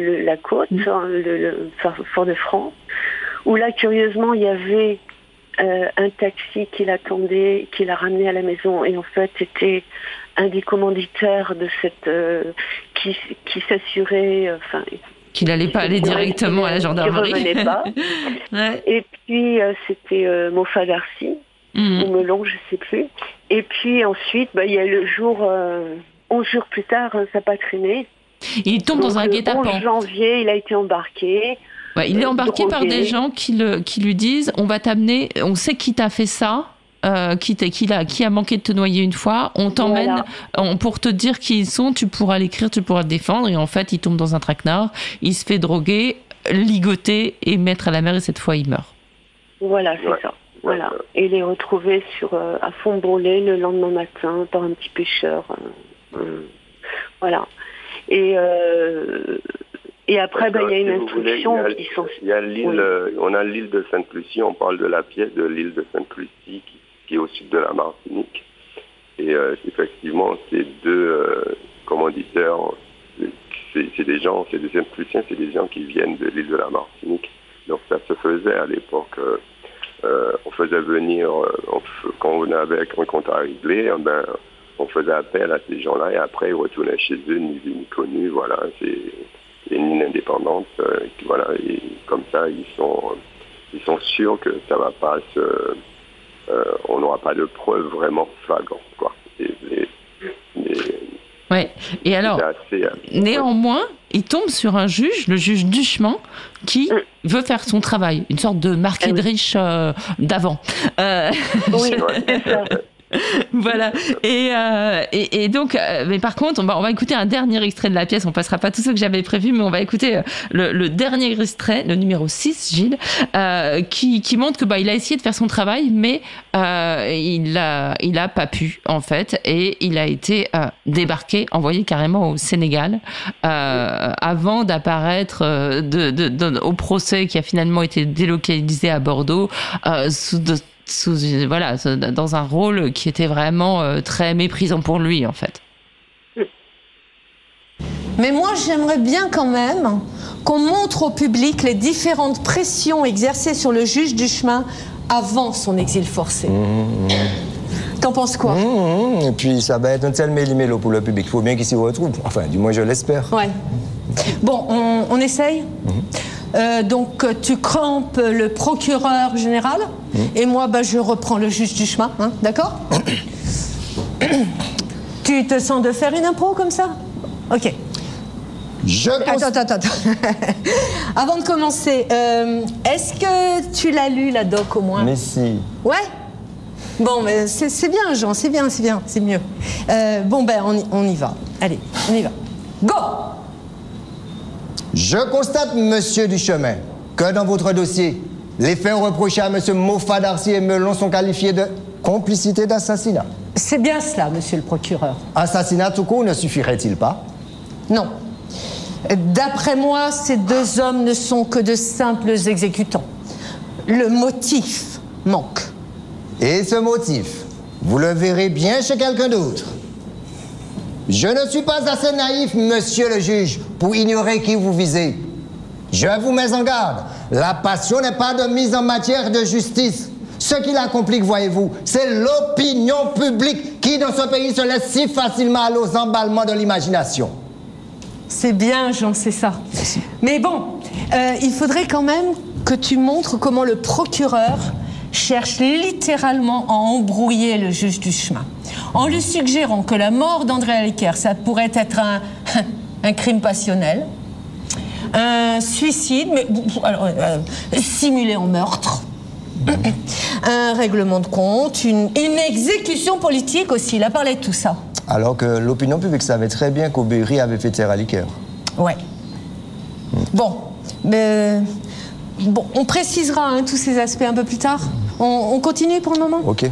le Fort-de-France, où là, curieusement, il y avait un taxi qui l'attendait, qui l'a ramené à la maison, et en fait, c'était un des commanditaires de qui s'assurait,
qu'il n'allait pas aller directement à la gendarmerie.
Qui revenait pas. Ouais. Et puis, c'était Moffat Darcy, ou melon, je sais plus. Et puis ensuite, il y a le jour, 11 jours plus tard, ça n'a pas traîné.
Il tombe dans un guet-apens.
Le 11 janvier, il a été embarqué.
Ouais, il est embarqué par des gens qui lui disent on va t'amener, on sait qui t'a fait ça, qui a manqué de te noyer une fois, on t'emmène pour te dire qui ils sont, tu pourras l'écrire, tu pourras te défendre. Et en fait, il tombe dans un traquenard, il se fait droguer, ligoter et mettre à la mer et cette fois il meurt.
Voilà, c'est ça. Voilà. Et il est retrouvé à fond brûlé le lendemain matin par un petit pêcheur. Voilà. Et après, il y a une instruction qui sont...
Il y a l'île, on a l'île de Sainte-Lucie, on parle de la pièce de l'île de Sainte-Lucie qui est au sud de la Martinique. Et effectivement, ces deux commanditeurs, c'est des gens, c'est des Sainte-Luciens, c'est des gens qui viennent de l'île de la Martinique. Donc ça se faisait à l'époque. On faisait venir, quand on avait un compte à régler, on faisait appel à ces gens-là et après ils retournaient chez eux, ni vu ni connu. Voilà, c'est une île indépendante. Voilà, et comme ça, ils sont sûrs que ça va pas on n'aura pas de preuves vraiment flagrantes, quoi.
Ouais. Et alors, néanmoins, il tombe sur un juge, le juge Duchemin, qui veut faire son travail, une sorte de marquis de riche d'avant.
Oui, c'est ça.
Voilà. Et donc, mais par contre, on va écouter un dernier extrait de la pièce. On passera pas tout ce que j'avais prévu, mais on va écouter le dernier extrait, le numéro 6, Gilles, qui montre que il a essayé de faire son travail, mais il a pas pu en fait, et il a été débarqué, envoyé carrément au Sénégal avant d'apparaître au procès qui a finalement été délocalisé à Bordeaux dans un rôle qui était vraiment très méprisant pour lui, en fait.
Mais moi, j'aimerais bien quand même qu'on montre au public les différentes pressions exercées sur le juge Duchemin avant son exil forcé. T'en penses quoi?
Et puis, ça va être un tel méli-mélo pour le public. Il faut bien qu'il s'y retrouve. Enfin, du moins, je l'espère.
Ouais. Bon, on essaye. Donc, tu crampes le procureur général et moi, je reprends le juge du chemin, hein, d'accord? Tu te sens de faire une impro comme ça? Ok. Attends. Avant de commencer, est-ce que tu l'as lu, la doc, au moins?
Mais si.
Ouais? Bon, mais c'est bien, Jean, c'est bien, c'est mieux. On y va. Allez, on y va. Go!
Je constate, monsieur Duchemin, que dans votre dossier, les faits reprochés à monsieur Moffat, Darcy et Melon sont qualifiés de complicité d'assassinat.
C'est bien cela, monsieur le procureur.
Assassinat tout court ne suffirait-il pas?
Non. D'après moi, ces deux hommes ne sont que de simples exécutants. Le motif manque.
Et ce motif, vous le verrez bien chez quelqu'un d'autre. Je ne suis pas assez naïf, monsieur le juge, pour ignorer qui vous visez. Je vous mets en garde. La passion n'est pas de mise en matière de justice. Ce qui la complique, voyez-vous, c'est l'opinion publique qui, dans ce pays, se laisse si facilement aller aux emballements de l'imagination.
C'est bien, Jean, c'est ça. Mais bon, il faudrait quand même que tu montres comment le procureur cherche littéralement à embrouiller le juge Duchemin, en lui suggérant que la mort d'André Aliquer, ça pourrait être un crime passionnel, un suicide, mais simulé en meurtre, un règlement de compte, une exécution politique aussi. Il a parlé de tout ça.
Alors que l'opinion publique savait très bien qu'Aubéry avait fait taire Aliquer.
Ouais. Bon, on précisera tous ces aspects un peu plus tard. On continue pour le moment?
Ok.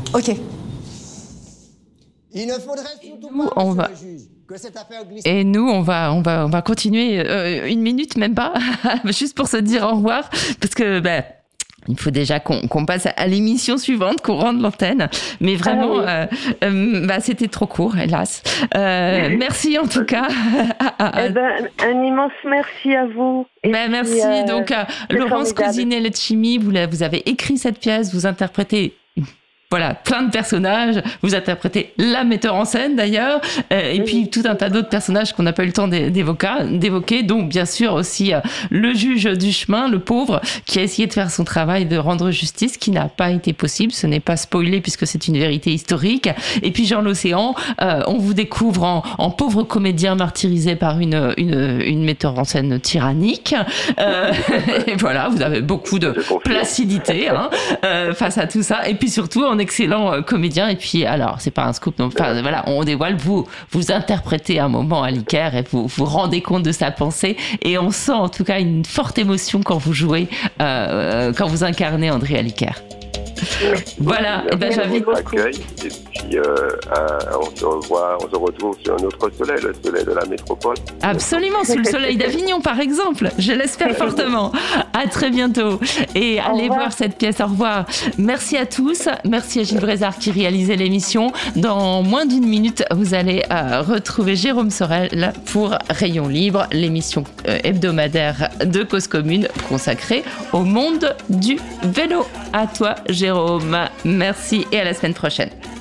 Il
ne faudrait surtout pas, monsieur le juge, que cette affaire glisse.
Et nous, on va continuer une minute, même pas, juste pour se dire au revoir, parce que il faut déjà qu'on passe à l'émission suivante, qu'on rende l'antenne. Mais vraiment, c'était trop court, hélas. Merci en tout cas.
Un immense merci à vous.
Merci. Donc, Laurence Cousinet-Letchimy, vous avez écrit cette pièce, vous interprétez voilà, plein de personnages. Vous interprétez la metteur en scène d'ailleurs, et puis tout un tas d'autres personnages qu'on n'a pas eu le temps d'évoquer, donc bien sûr aussi le juge du chemin, le pauvre, qui a essayé de faire son travail de rendre justice, qui n'a pas été possible. Ce n'est pas spoilé puisque c'est une vérité historique. Et puis Jean L'Océan, on vous découvre en pauvre comédien martyrisé par une metteur en scène tyrannique. Et voilà, vous avez beaucoup de placidité face à tout ça. Et puis surtout, en excellent comédien. Et puis, alors, c'est pas un scoop, non, enfin, voilà, on dévoile, vous interprétez un moment Aliker et vous vous rendez compte de sa pensée. Et on sent en tout cas une forte émotion quand vous jouez, quand vous incarnez André Aliker. Voilà, j'invite.
Et puis on se retrouve sur un autre soleil, le soleil de la métropole.
Absolument, sous le soleil d'Avignon par exemple, je l'espère fortement. À très bientôt et allez voir cette pièce, au revoir. Merci à tous, merci à Gilles Brézard qui réalisait l'émission. Dans moins d'une minute, vous allez retrouver Jérôme Sorel pour Rayon Libre, l'émission hebdomadaire de Cause Commune consacrée au monde du vélo. À toi Jérôme, merci et à la semaine prochaine.